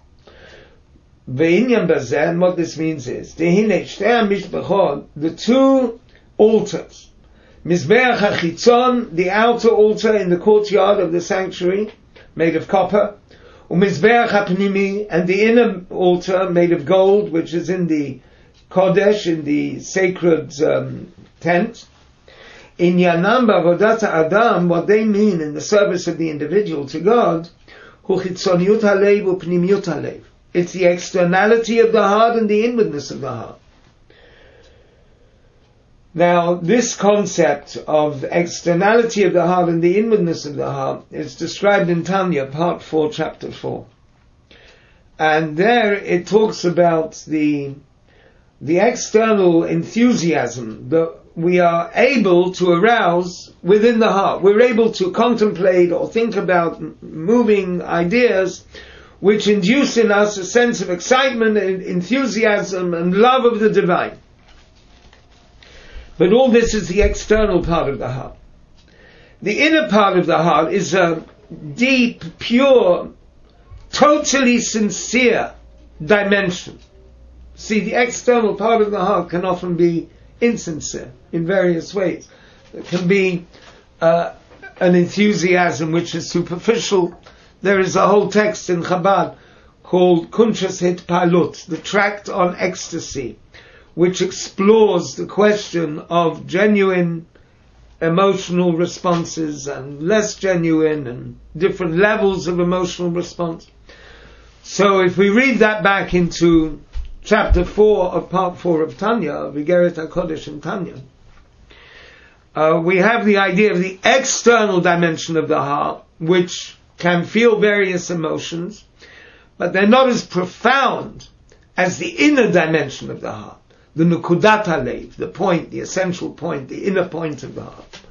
And what this means is the 2 altars, Mizbeach HaChitzon, the outer altar in the courtyard of the sanctuary, made of copper, Mizbeach HaPnimi, and the inner altar made of gold, which is in the Kodesh, in the sacred tent. Inyanam b'avodat ha'adam, what they mean in the service of the individual to God, hu chitzoniyut halev u'pnimiyut halev. It's the externality of the heart and the inwardness of the heart. Now, this concept of externality of the heart and the inwardness of the heart is described in Tanya, part 4, chapter 4. And there it talks about the external enthusiasm that we are able to arouse within the heart. We're able to contemplate or think about moving ideas which induce in us a sense of excitement and enthusiasm and love of the divine. But all this is the external part of the heart. The inner part of the heart is a deep, pure, totally sincere dimension. See, the external part of the heart can often be insincere in various ways. It can be an enthusiasm which is superficial. There is a whole text in Chabad called Kuntres Hitpalut, the tract on ecstasy, which explores the question of genuine emotional responses and less genuine and different levels of emotional response. So if we read that back into chapter 4 of part 4 of Tanya, of Igeret HaKodesh in Tanya, we have the idea of the external dimension of the heart, which can feel various emotions, but they're not as profound as the inner dimension of the heart, the Nukudat HaLev, the point, the essential point, the inner point of the heart.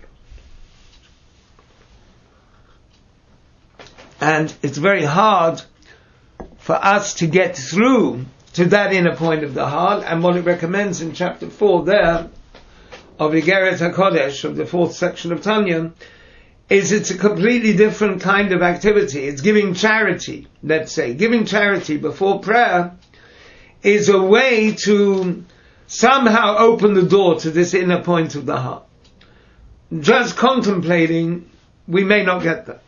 And it's very hard for us to get through to that inner point of the heart, and what it recommends in chapter 4 there of Igeret HaKodesh, of the 4th section of Tanya, is it's a completely different kind of activity. It's giving charity, let's say. Giving charity before prayer is a way to somehow open the door to this inner point of the heart. Just contemplating, we may not get there.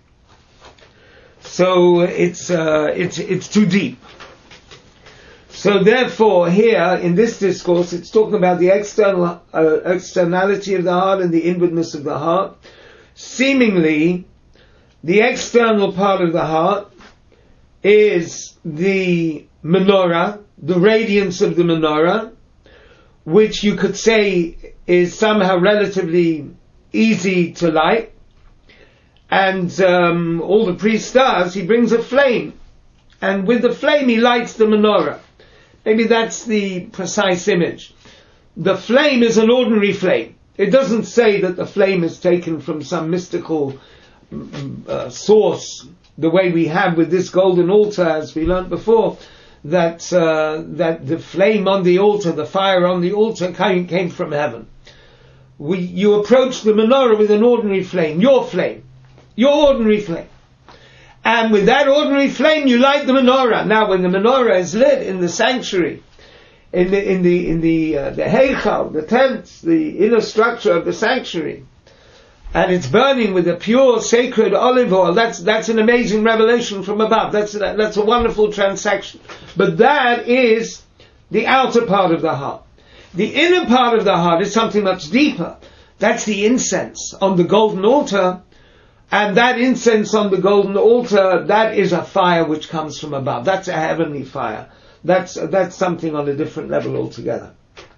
So it's too deep. So therefore, here in this discourse, it's talking about the externality of the heart and the inwardness of the heart. Seemingly, the external part of the heart is the menorah, the radiance of the menorah, which you could say is somehow relatively easy to light. And all the priest does, he brings a flame, and with the flame he lights the menorah. Maybe that's the precise image. The flame is an ordinary flame. It doesn't say that the flame is taken from some mystical source, the way we have with this golden altar, as we learnt before, that the flame on the altar, the fire on the altar came from heaven. You approach the menorah with an ordinary flame, your ordinary flame. And with that ordinary flame you light the menorah. Now when the menorah is lit in the sanctuary, in the heichal, the tents, the inner structure of the sanctuary, and it's burning with a pure sacred olive oil, that's an amazing revelation from above. That's a wonderful transaction. But that is the outer part of the heart. The inner part of the heart is something much deeper. That's the incense on the golden altar. And that incense on the golden altar, that is a fire which comes from above. That's a heavenly fire. That's something on a different level altogether.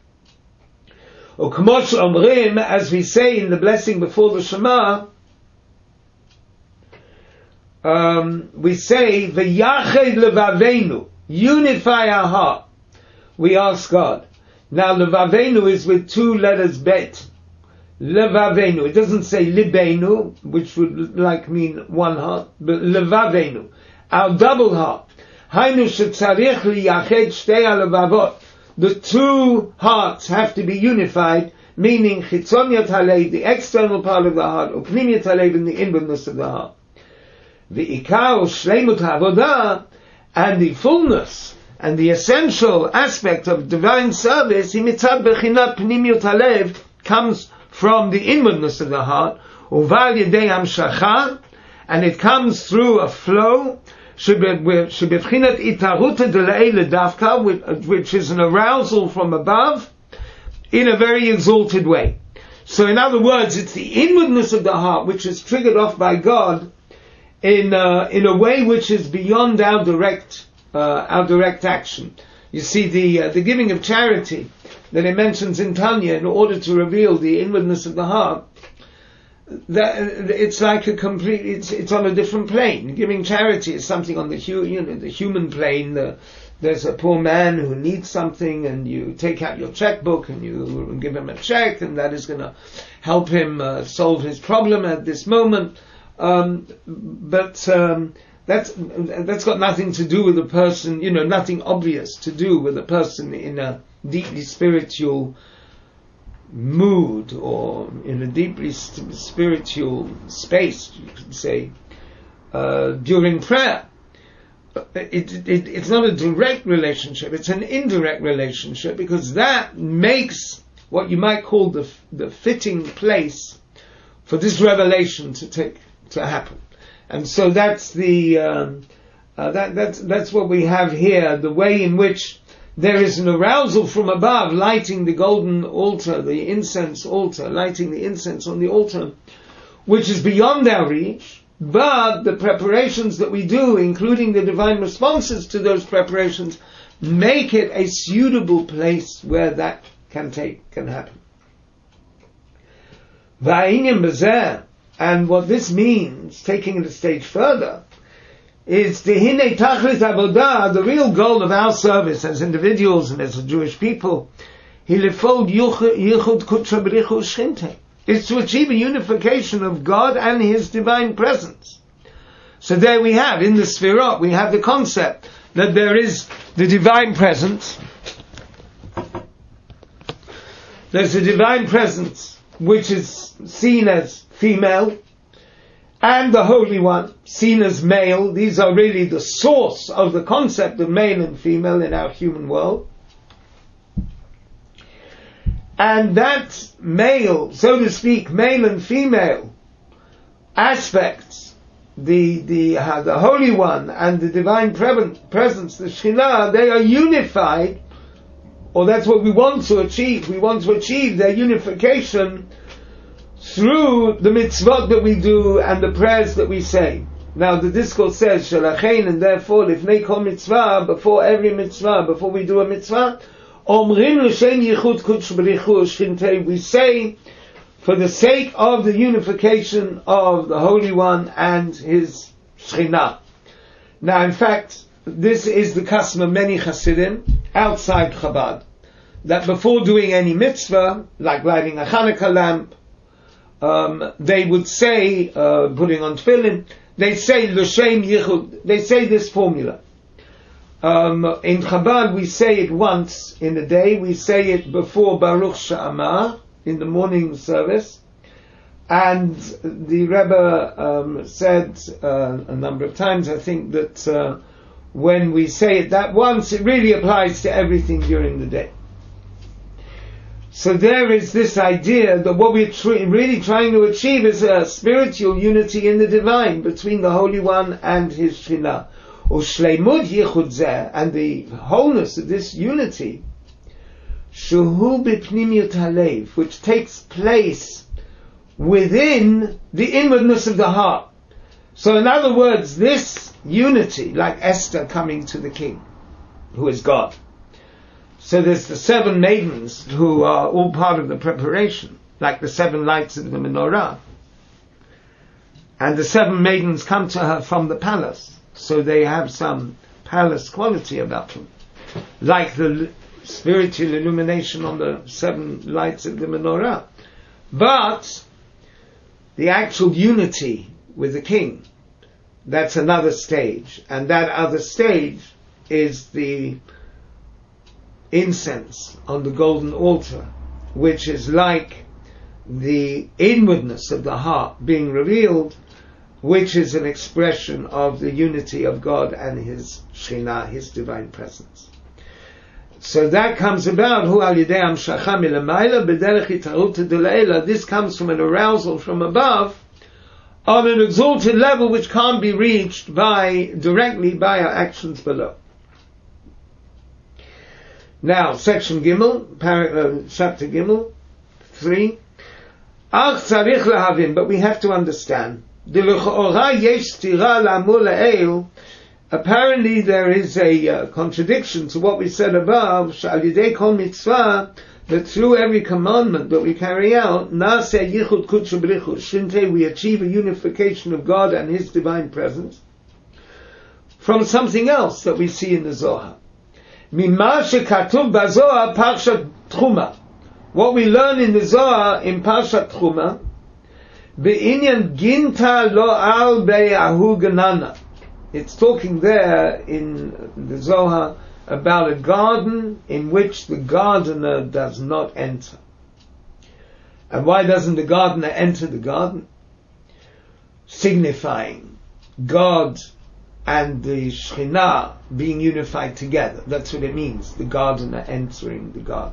As we say in the blessing before the Shema, we say, V'yached levavenu, unify our heart. We ask God. Now, levavenu is with 2 letters bet. Levavenu. It doesn't say libenu, which would mean one heart, but levavenu, our double heart. Hainu shetzarich liyached shtei halevavot. The 2 hearts have to be unified, meaning chitzoniat halev, the external part of the heart, or pnimiat halev, in the inwardness of the heart. The ikar shleimut havodah, and the fullness and the essential aspect of divine service, imitzad bechinat pnimiut halev, comes from the inwardness of the heart, uval yedei hamshacha, and it comes through a flow, shebevchinat itaruta dela'ele davka, which is an arousal from above, in a very exalted way. So in other words, it's the inwardness of the heart which is triggered off by God in a way which is beyond our direct action. You see, the giving of charity that it mentions in Tanya, in order to reveal the inwardness of the heart, that it's like a complete, it's on a different plane. Giving charity is something on the human plane. There's a poor man who needs something, and you take out your checkbook and you give him a check, and that is going to help him solve his problem at this moment. But that's got nothing to do with a person, nothing obvious to do with a person in a deeply spiritual mood or in a deeply spiritual space, you could say, during prayer. It's not a direct relationship, it's an indirect relationship, because that makes what you might call the fitting place for this revelation to happen. And so that's that's what we have here, the way in which there is an arousal from above, lighting the golden altar, the incense altar, lighting the incense on the altar, which is beyond our reach, but the preparations that we do, including the divine responses to those preparations, make it a suitable place where that can happen. Va'inyan b'zeh, and what this means, taking it a stage further, is tehine tachlis avodah, the real goal of our service as individuals and as a Jewish people, hilifod yichud kutra b'richu shchinte, is to achieve a unification of God and His divine presence. So there we have, in the Sfirot, we have the concept that there is the divine presence. There's a divine presence which is seen as female, and the Holy One, seen as male. These are really the source of the concept of male and female in our human world. And that male, so to speak, male and female aspects, the Holy One and the divine presence, the Shekhinah, they are unified, or that's what we want to achieve. We want to achieve their unification through the mitzvot that we do and the prayers that we say. Now the discourse says, Shalachein, and therefore, lifnei kol mitzvah, before every mitzvah, before we do a mitzvah, Omrim l'shem yichud kudesh b'richu shchintei, we say, for the sake of the unification of the Holy One and His Shekhinah. Now, in fact, this is the custom of many Hasidim outside Chabad, that before doing any mitzvah, like lighting a Hanukkah lamp, they would say, putting on tefillin, they say l'shem yichud, they say this formula. In Chabad we say it once in a day. We say it before Baruch She'amar in the morning service, and the Rebbe said a number of times, I think, that when we say it that once, it really applies to everything during the day. So there is this idea that what we're really trying to achieve is a spiritual unity in the divine between the Holy One and His Shekhinah. Ushleimut yichud zeh, and the wholeness of this unity, shuhu b'pnimiyut halev, which takes place within the inwardness of the heart. So in other words, this unity, like Esther coming to the king, who is God. So there's the 7 maidens who are all part of the preparation, like the 7 lights of the menorah. And the 7 maidens come to her from the palace. So they have some palace quality about them, like the spiritual illumination on the 7 lights of the menorah. But the actual unity with the king, that's another stage. And that other stage is the incense on the golden altar, which is like the inwardness of the heart being revealed, which is an expression of the unity of God and His Shekhinah, His divine presence. So that comes about, hu al yidei hamshacha milamayla b'derech hitarut d'leila. This comes from an arousal from above, on an exalted level which can't be reached directly by our actions below. Now, section Gimel, chapter Gimel, 3. Ach tzarich lahavin, but we have to understand. Apparently there is a contradiction to what we said above, sh'alidei kol mitzvah, that through every commandment that we carry out, na'aseh yichud kudsha b'richu, shinte, we achieve a unification of God and His divine presence from something else that we see in the Zohar. Mimma shekatuv bazohar parshat Truma. What we learn in the Zohar in Parshat Truma, be'inyan ginta lo al be'ahu ganana. It's talking there in the Zohar about a garden in which the gardener does not enter. And why doesn't the gardener enter the garden? Signifying God and the Shekhinah being unified together. That's what it means, the gardener entering the garden.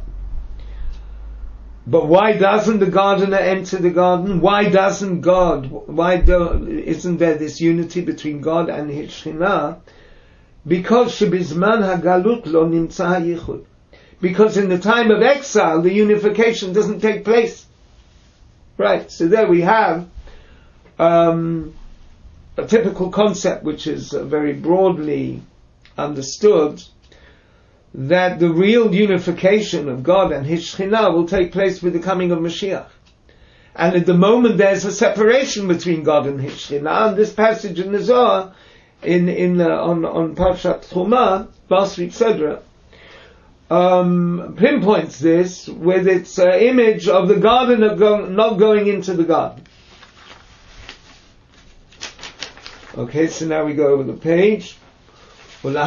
But why doesn't the gardener enter the garden? Isn't there this unity between God and His Shekhinah? Because shebizman hagalut lo nimtza hayichud. Because in the time of exile, the unification doesn't take place. Right, so there we have a typical concept which is very broadly understood, that the real unification of God and His Shekhinah will take place with the coming of Mashiach. And at the moment there's a separation between God and His Shekhinah, and this passage in the Zohar, on Parshat Truma, last week Sedra, pinpoints this with its image of the gardener not going into the garden. Okay, so now we go over the page. To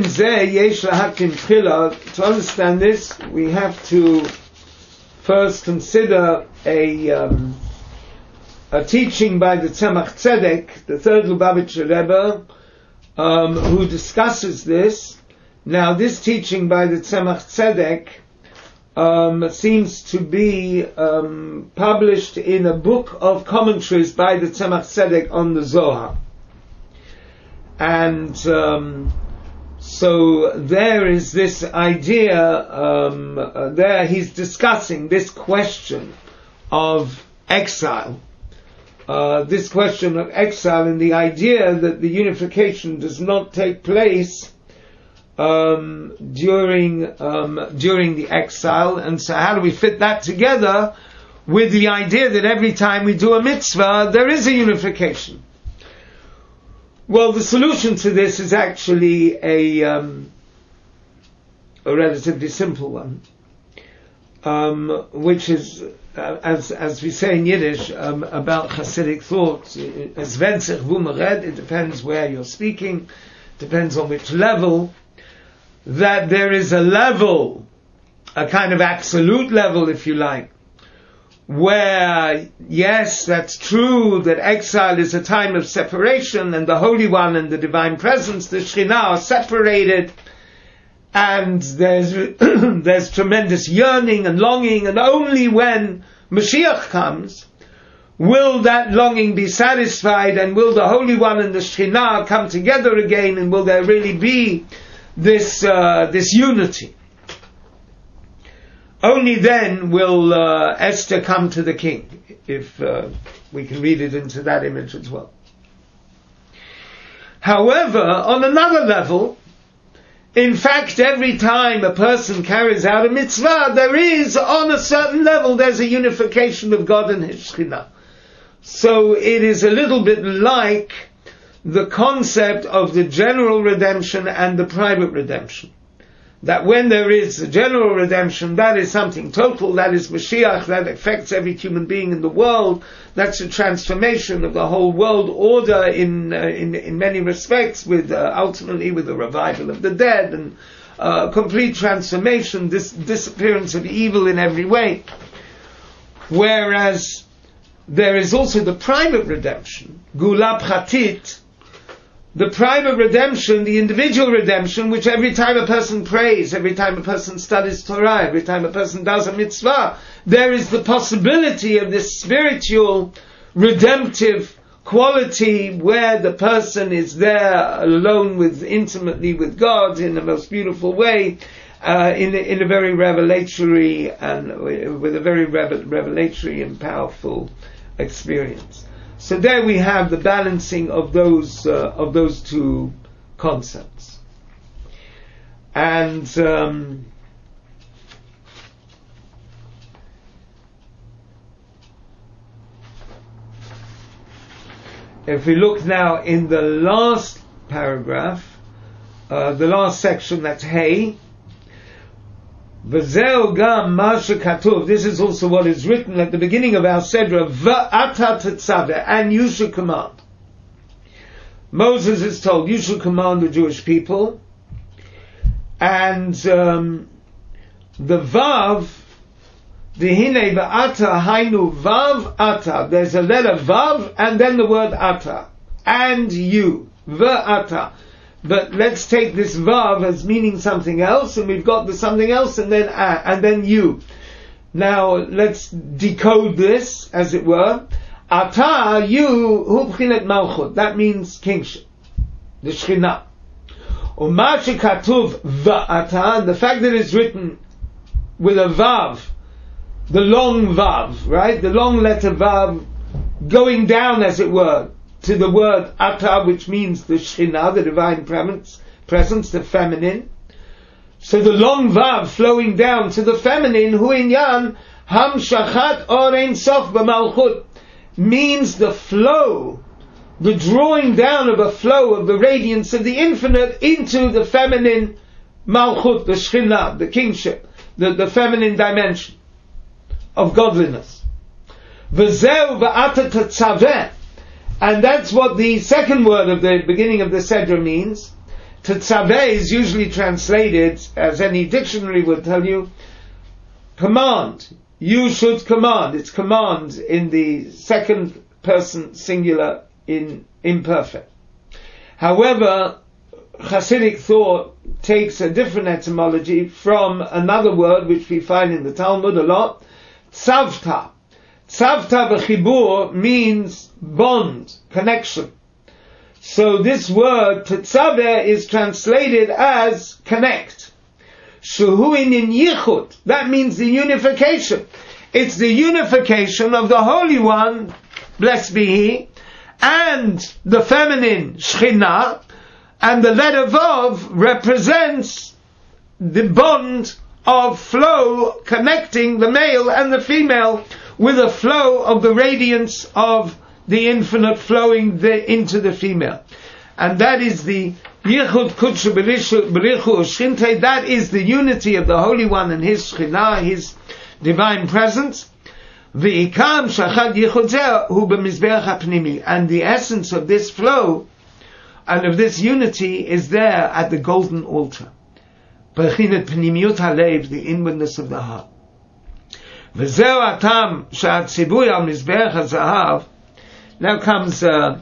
understand this, we have to first consider a teaching by the Tzemach Tzedek, the third Lubavitcher Rebbe, who discusses this. Now, this teaching by the Tzemach Tzedek seems to be published in a book of commentaries by the Tzemach Tzedek on the Zohar. And so there is this idea, there he's discussing this question of exile. This question of exile and the idea that the unification does not take place during the exile. And so how do we fit that together with the idea that every time we do a mitzvah, there is a unification? Well, the solution to this is actually a relatively simple one, which is, as we say in Yiddish, about Hasidic thought. It depends where you're speaking, depends on which level, that there is a level, a kind of absolute level, if you like, where, yes, that's true, that exile is a time of separation, and the Holy One and the Divine Presence, the Shekhinah, are separated, and there's tremendous yearning and longing, and only when Mashiach comes will that longing be satisfied, and will the Holy One and the Shekhinah come together again, and will there really be this unity. Only then will Esther come to the king, if we can read it into that image as well. However, on another level, in fact, every time a person carries out a mitzvah, there is, on a certain level, there's a unification of God and His Shekhinah. So it is a little bit like the concept of the general redemption and the private redemption. That when there is a general redemption, that is something total, that is Mashiach, that affects every human being in the world, that's a transformation of the whole world order in many respects, with ultimately with the revival of the dead, and complete transformation, this disappearance of evil in every way. Whereas there is also the private redemption, Gula Pratit, the private redemption, the individual redemption, which every time a person prays, every time a person studies Torah, every time a person does a mitzvah, there is the possibility of this spiritual redemptive quality where the person is there alone intimately with God in the most beautiful way, in a very revelatory and with a very revelatory and powerful experience. So there we have the balancing of those two concepts. And if we look now in the last paragraph, the last section, that's Hey. V'zeu gam ma shekatuv. This is also what is written at the beginning of our Sedra. V'ata tetzaveh, and you should command. Moses is told, you should command the Jewish people. And the Vav, the Hine v'ata hainu Vav ata. There's a letter Vav and then the word ata. And you. V'ata. But let's take this Vav as meaning something else, and we've got the something else, and then you. Now let's decode this, as it were. Ata, you, hu b'chinet malchut. That means kingship, the Shekhinah. Uma shekatuv v'ata, and the fact that it's written with a Vav, the long Vav, right? The long letter Vav, going down, as it were, to the word Ata, which means the Shekhinah, the divine presence, the feminine. So the long Vav flowing down to the feminine, Hu inyan ham shachat or ein sof b'malchut, means the flow, the drawing down of a flow of the radiance of the infinite into the feminine malchut, the Shekhinah, the kingship, the feminine dimension of godliness. V'zeu v'ata tetzaveh. And that's what the second word of the beginning of the Sedra means. Tetzaveh is usually translated, as any dictionary would tell you, command. You should command. It's command in the second person singular in imperfect. However, Hasidic thought takes a different etymology from another word which we find in the Talmud a lot, tzavta. Tzavta v'chibur means bond, connection. So this word, tetzaveh, is translated as connect. Shuhuin in yichud. That means the unification. It's the unification of the Holy One, blessed be He, and the feminine Shekhinah, and the letter Vav represents the bond of flow connecting the male and the female with a flow of the radiance of the infinite flowing into the female. And that is the Yichud Kudsha Berichu Ushchinte, that is the unity of the Holy One and His Shekhinah, His divine presence. V'ikam shachad yichud zeh hu b'mizbeach hapnimi. And the essence of this flow and of this unity is there at the golden altar. B'chinet pnimiyut halev, the inwardness of the heart. V'zeu atam sha'atzibui al mizbeach hazahav. Now comes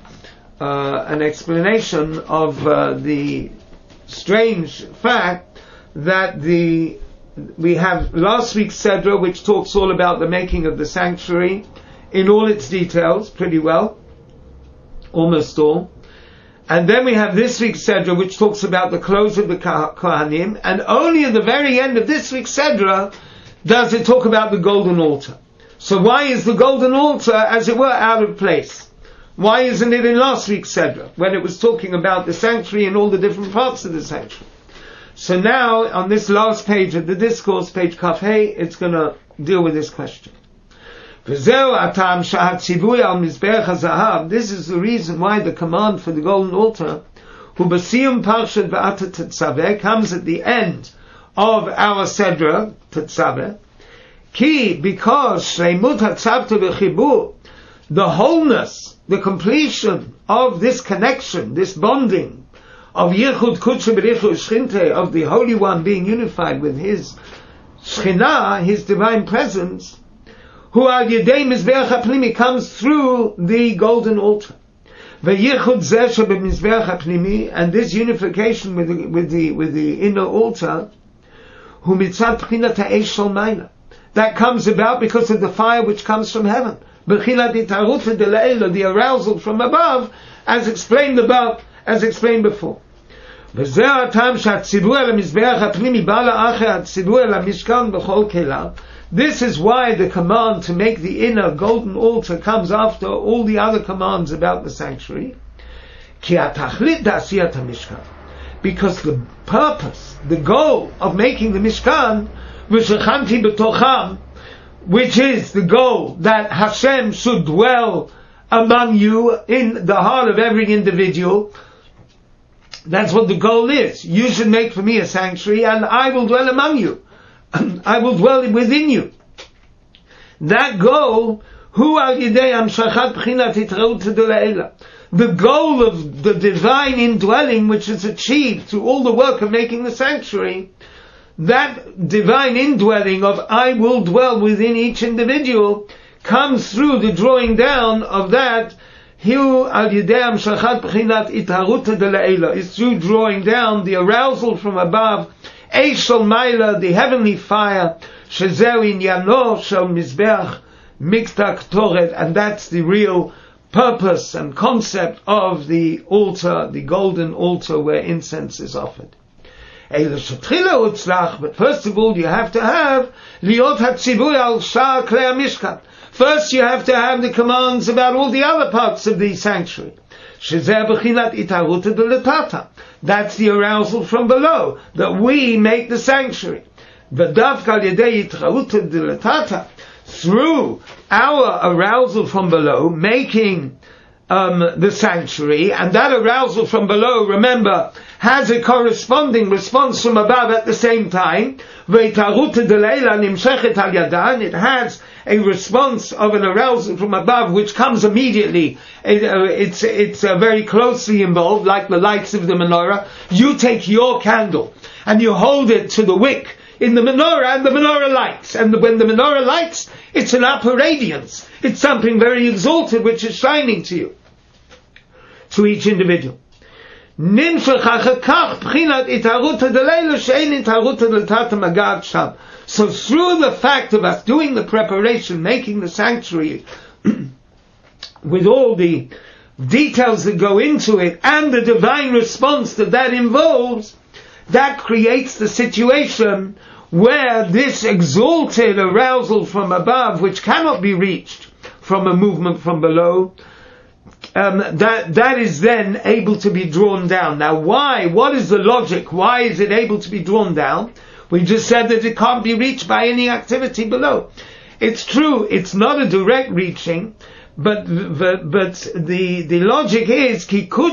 an explanation of the strange fact that we have last week's Sedra, which talks all about the making of the sanctuary in all its details, pretty well, almost all. And then we have this week's Sedra, which talks about the clothes of the Kohanim, and only at the very end of this week's Sedra does it talk about the golden altar. So why is the golden altar, as it were, out of place? Why isn't it in last week's Sedra, when it was talking about the sanctuary and all the different parts of the sanctuary? So now, on this last page of the discourse, page Kaf Hey, it's going to deal with this question. This is the reason why the command for the golden altar, comes at the end of our Sedra, Tetzaveh, because the wholeness, the completion of this connection, this bonding, of Yichud Kudsha B'Richu Shchinte, of the Holy One being unified with His Shekhinah, His divine presence, who al Yedei Mizbeach HaPnimi, comes through the golden altar. V'Yichud Zeh Sheb'Mizbeach HaPnimi, and this unification with the inner altar, Hu Mitzad P'chinat HaEsh Shel Mayla, that comes about because of the fire which comes from heaven. B'chinat Hitarut D'Le'ela, the arousal from above, as explained before. וזהו הטעם שהציבור אל המזבח הפנימי בא לאחר הציבור אל המשכן בכל כליו. This is why the command to make the inner golden altar comes after all the other commands about the sanctuary. כי התכלית בעשיית המשכן. Because the purpose, the goal of making the Mishkan, ושכנתי בתוכם, which is the goal that Hashem should dwell among you in the heart of every individual. That's what the goal is. You should make for me a sanctuary and I will dwell among you. I will dwell within you. That goal, hu al yidei hamshachat b'chinat hitraut d'le'ela. The goal of the divine indwelling which is achieved through all the work of making the sanctuary, that divine indwelling of I will dwell within each individual comes through the drawing down of that hu al yidei hamshachat b'chinat hitraut d'le'ela. It's through drawing down the arousal from above, Eishel Maila, the heavenly fire, Shezeu Inyano Shel Mizbeach Mikta Ktoret, and that's the real purpose and concept of the altar, the golden altar where incense is offered. But first of all, you have to have Liot HaTzivui Al Shar Klei HaMishkan. First, you have to have the commands about all the other parts of the sanctuary. Shezeh B'chinat Itaruta D'Letata. That's the arousal from below, that we make the sanctuary. V'davka al yedei Itaruta D'Letata. Through our arousal from below, making the sanctuary, and that arousal from below, remember, has a corresponding response from above at the same time. V'itaruta D'Leila nimshechet al yadan. It has a response of an arousal from above which comes immediately. It's very closely involved, like the lights of the menorah. You take your candle and you hold it to the wick in the menorah, and the menorah lights. And when the menorah lights, it's an upper radiance. It's something very exalted which is shining to you, to each individual. So through the fact of us doing the preparation, making the sanctuary, with all the details that go into it, and the divine response that involves, that creates the situation where this exalted arousal from above, which cannot be reached from a movement from below, that is then able to be drawn down. Now why? What is the logic? Why is it able to be drawn down? We just said that it can't be reached by any activity below. It's true, it's not a direct reaching, but the logic is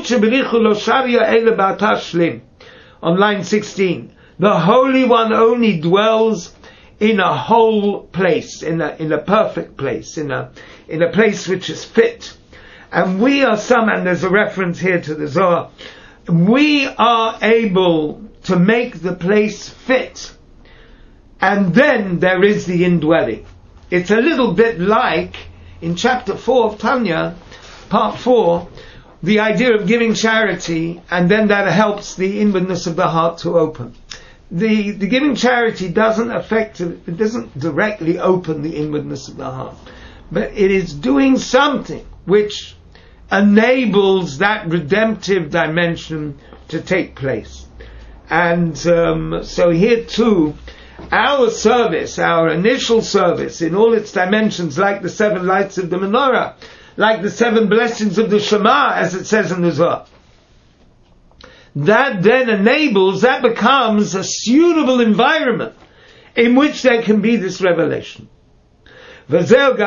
on line 16. The Holy One only dwells in a whole place, in a perfect place, in a place which is fit. And we are and there's a reference here to the Zohar, we are able to make the place fit. And then there is the indwelling. It's a little bit like in chapter 4 of Tanya, part 4, the idea of giving charity, and then that helps the inwardness of the heart to open. The giving charity it doesn't directly open the inwardness of the heart, but it is doing something which enables that redemptive dimension to take place. And so here too, our service, our initial service in all its dimensions, like the 7 lights of the menorah, like the 7 blessings of the Shema, as it says in the Zohar, that then that becomes a suitable environment in which there can be this revelation. And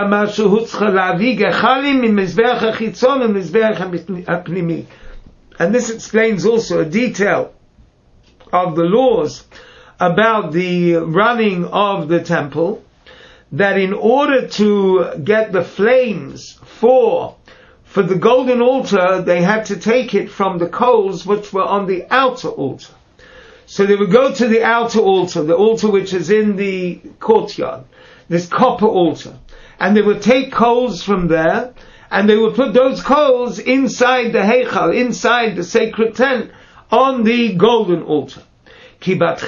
this explains also a detail of the laws about the running of the temple, that in order to get the flames for the golden altar, they had to take it from the coals which were on the outer altar. So they would go to the outer altar, the altar which is in the courtyard, this copper altar, and they would take coals from there, and they would put those coals inside the heichal, inside the sacred tent, on the golden altar. Because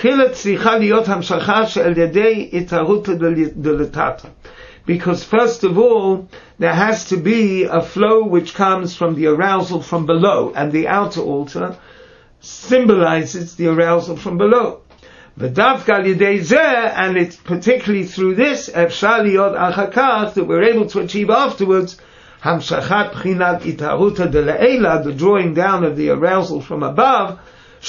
first of all, there has to be a flow which comes from the arousal from below and the outer altar, symbolizes the arousal from below. And it's particularly through this that we're able to achieve afterwards the drawing down of the arousal from above,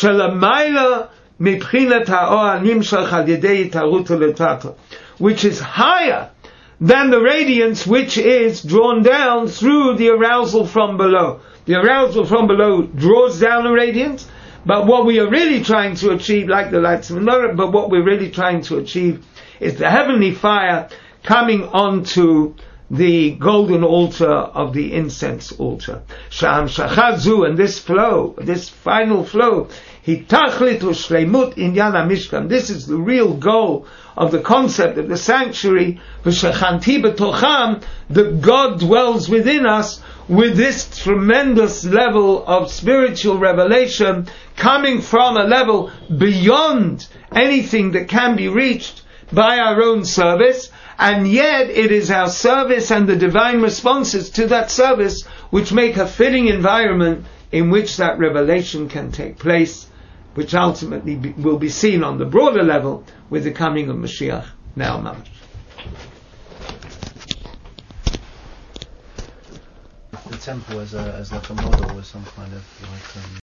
which is higher than the radiance which is drawn down through the arousal from below. The arousal from below draws down the radiance, but what we are really trying to achieve, like the lights of menorah, but what we're really trying to achieve is the heavenly fire coming onto the golden altar of the incense altar. Sham shachazu, and this flow, this final flow, hitachlitu shleimut inyan hamishkan. This is the real goal of the concept of the sanctuary. V'shachanti betocham, that God dwells within us with this tremendous level of spiritual revelation coming from a level beyond anything that can be reached by our own service. And yet it is our service and the divine responses to that service which make a fitting environment in which that revelation can take place, which ultimately will be seen on the broader level with the coming of Mashiach now mamash. The temple as like a model, as some kind of like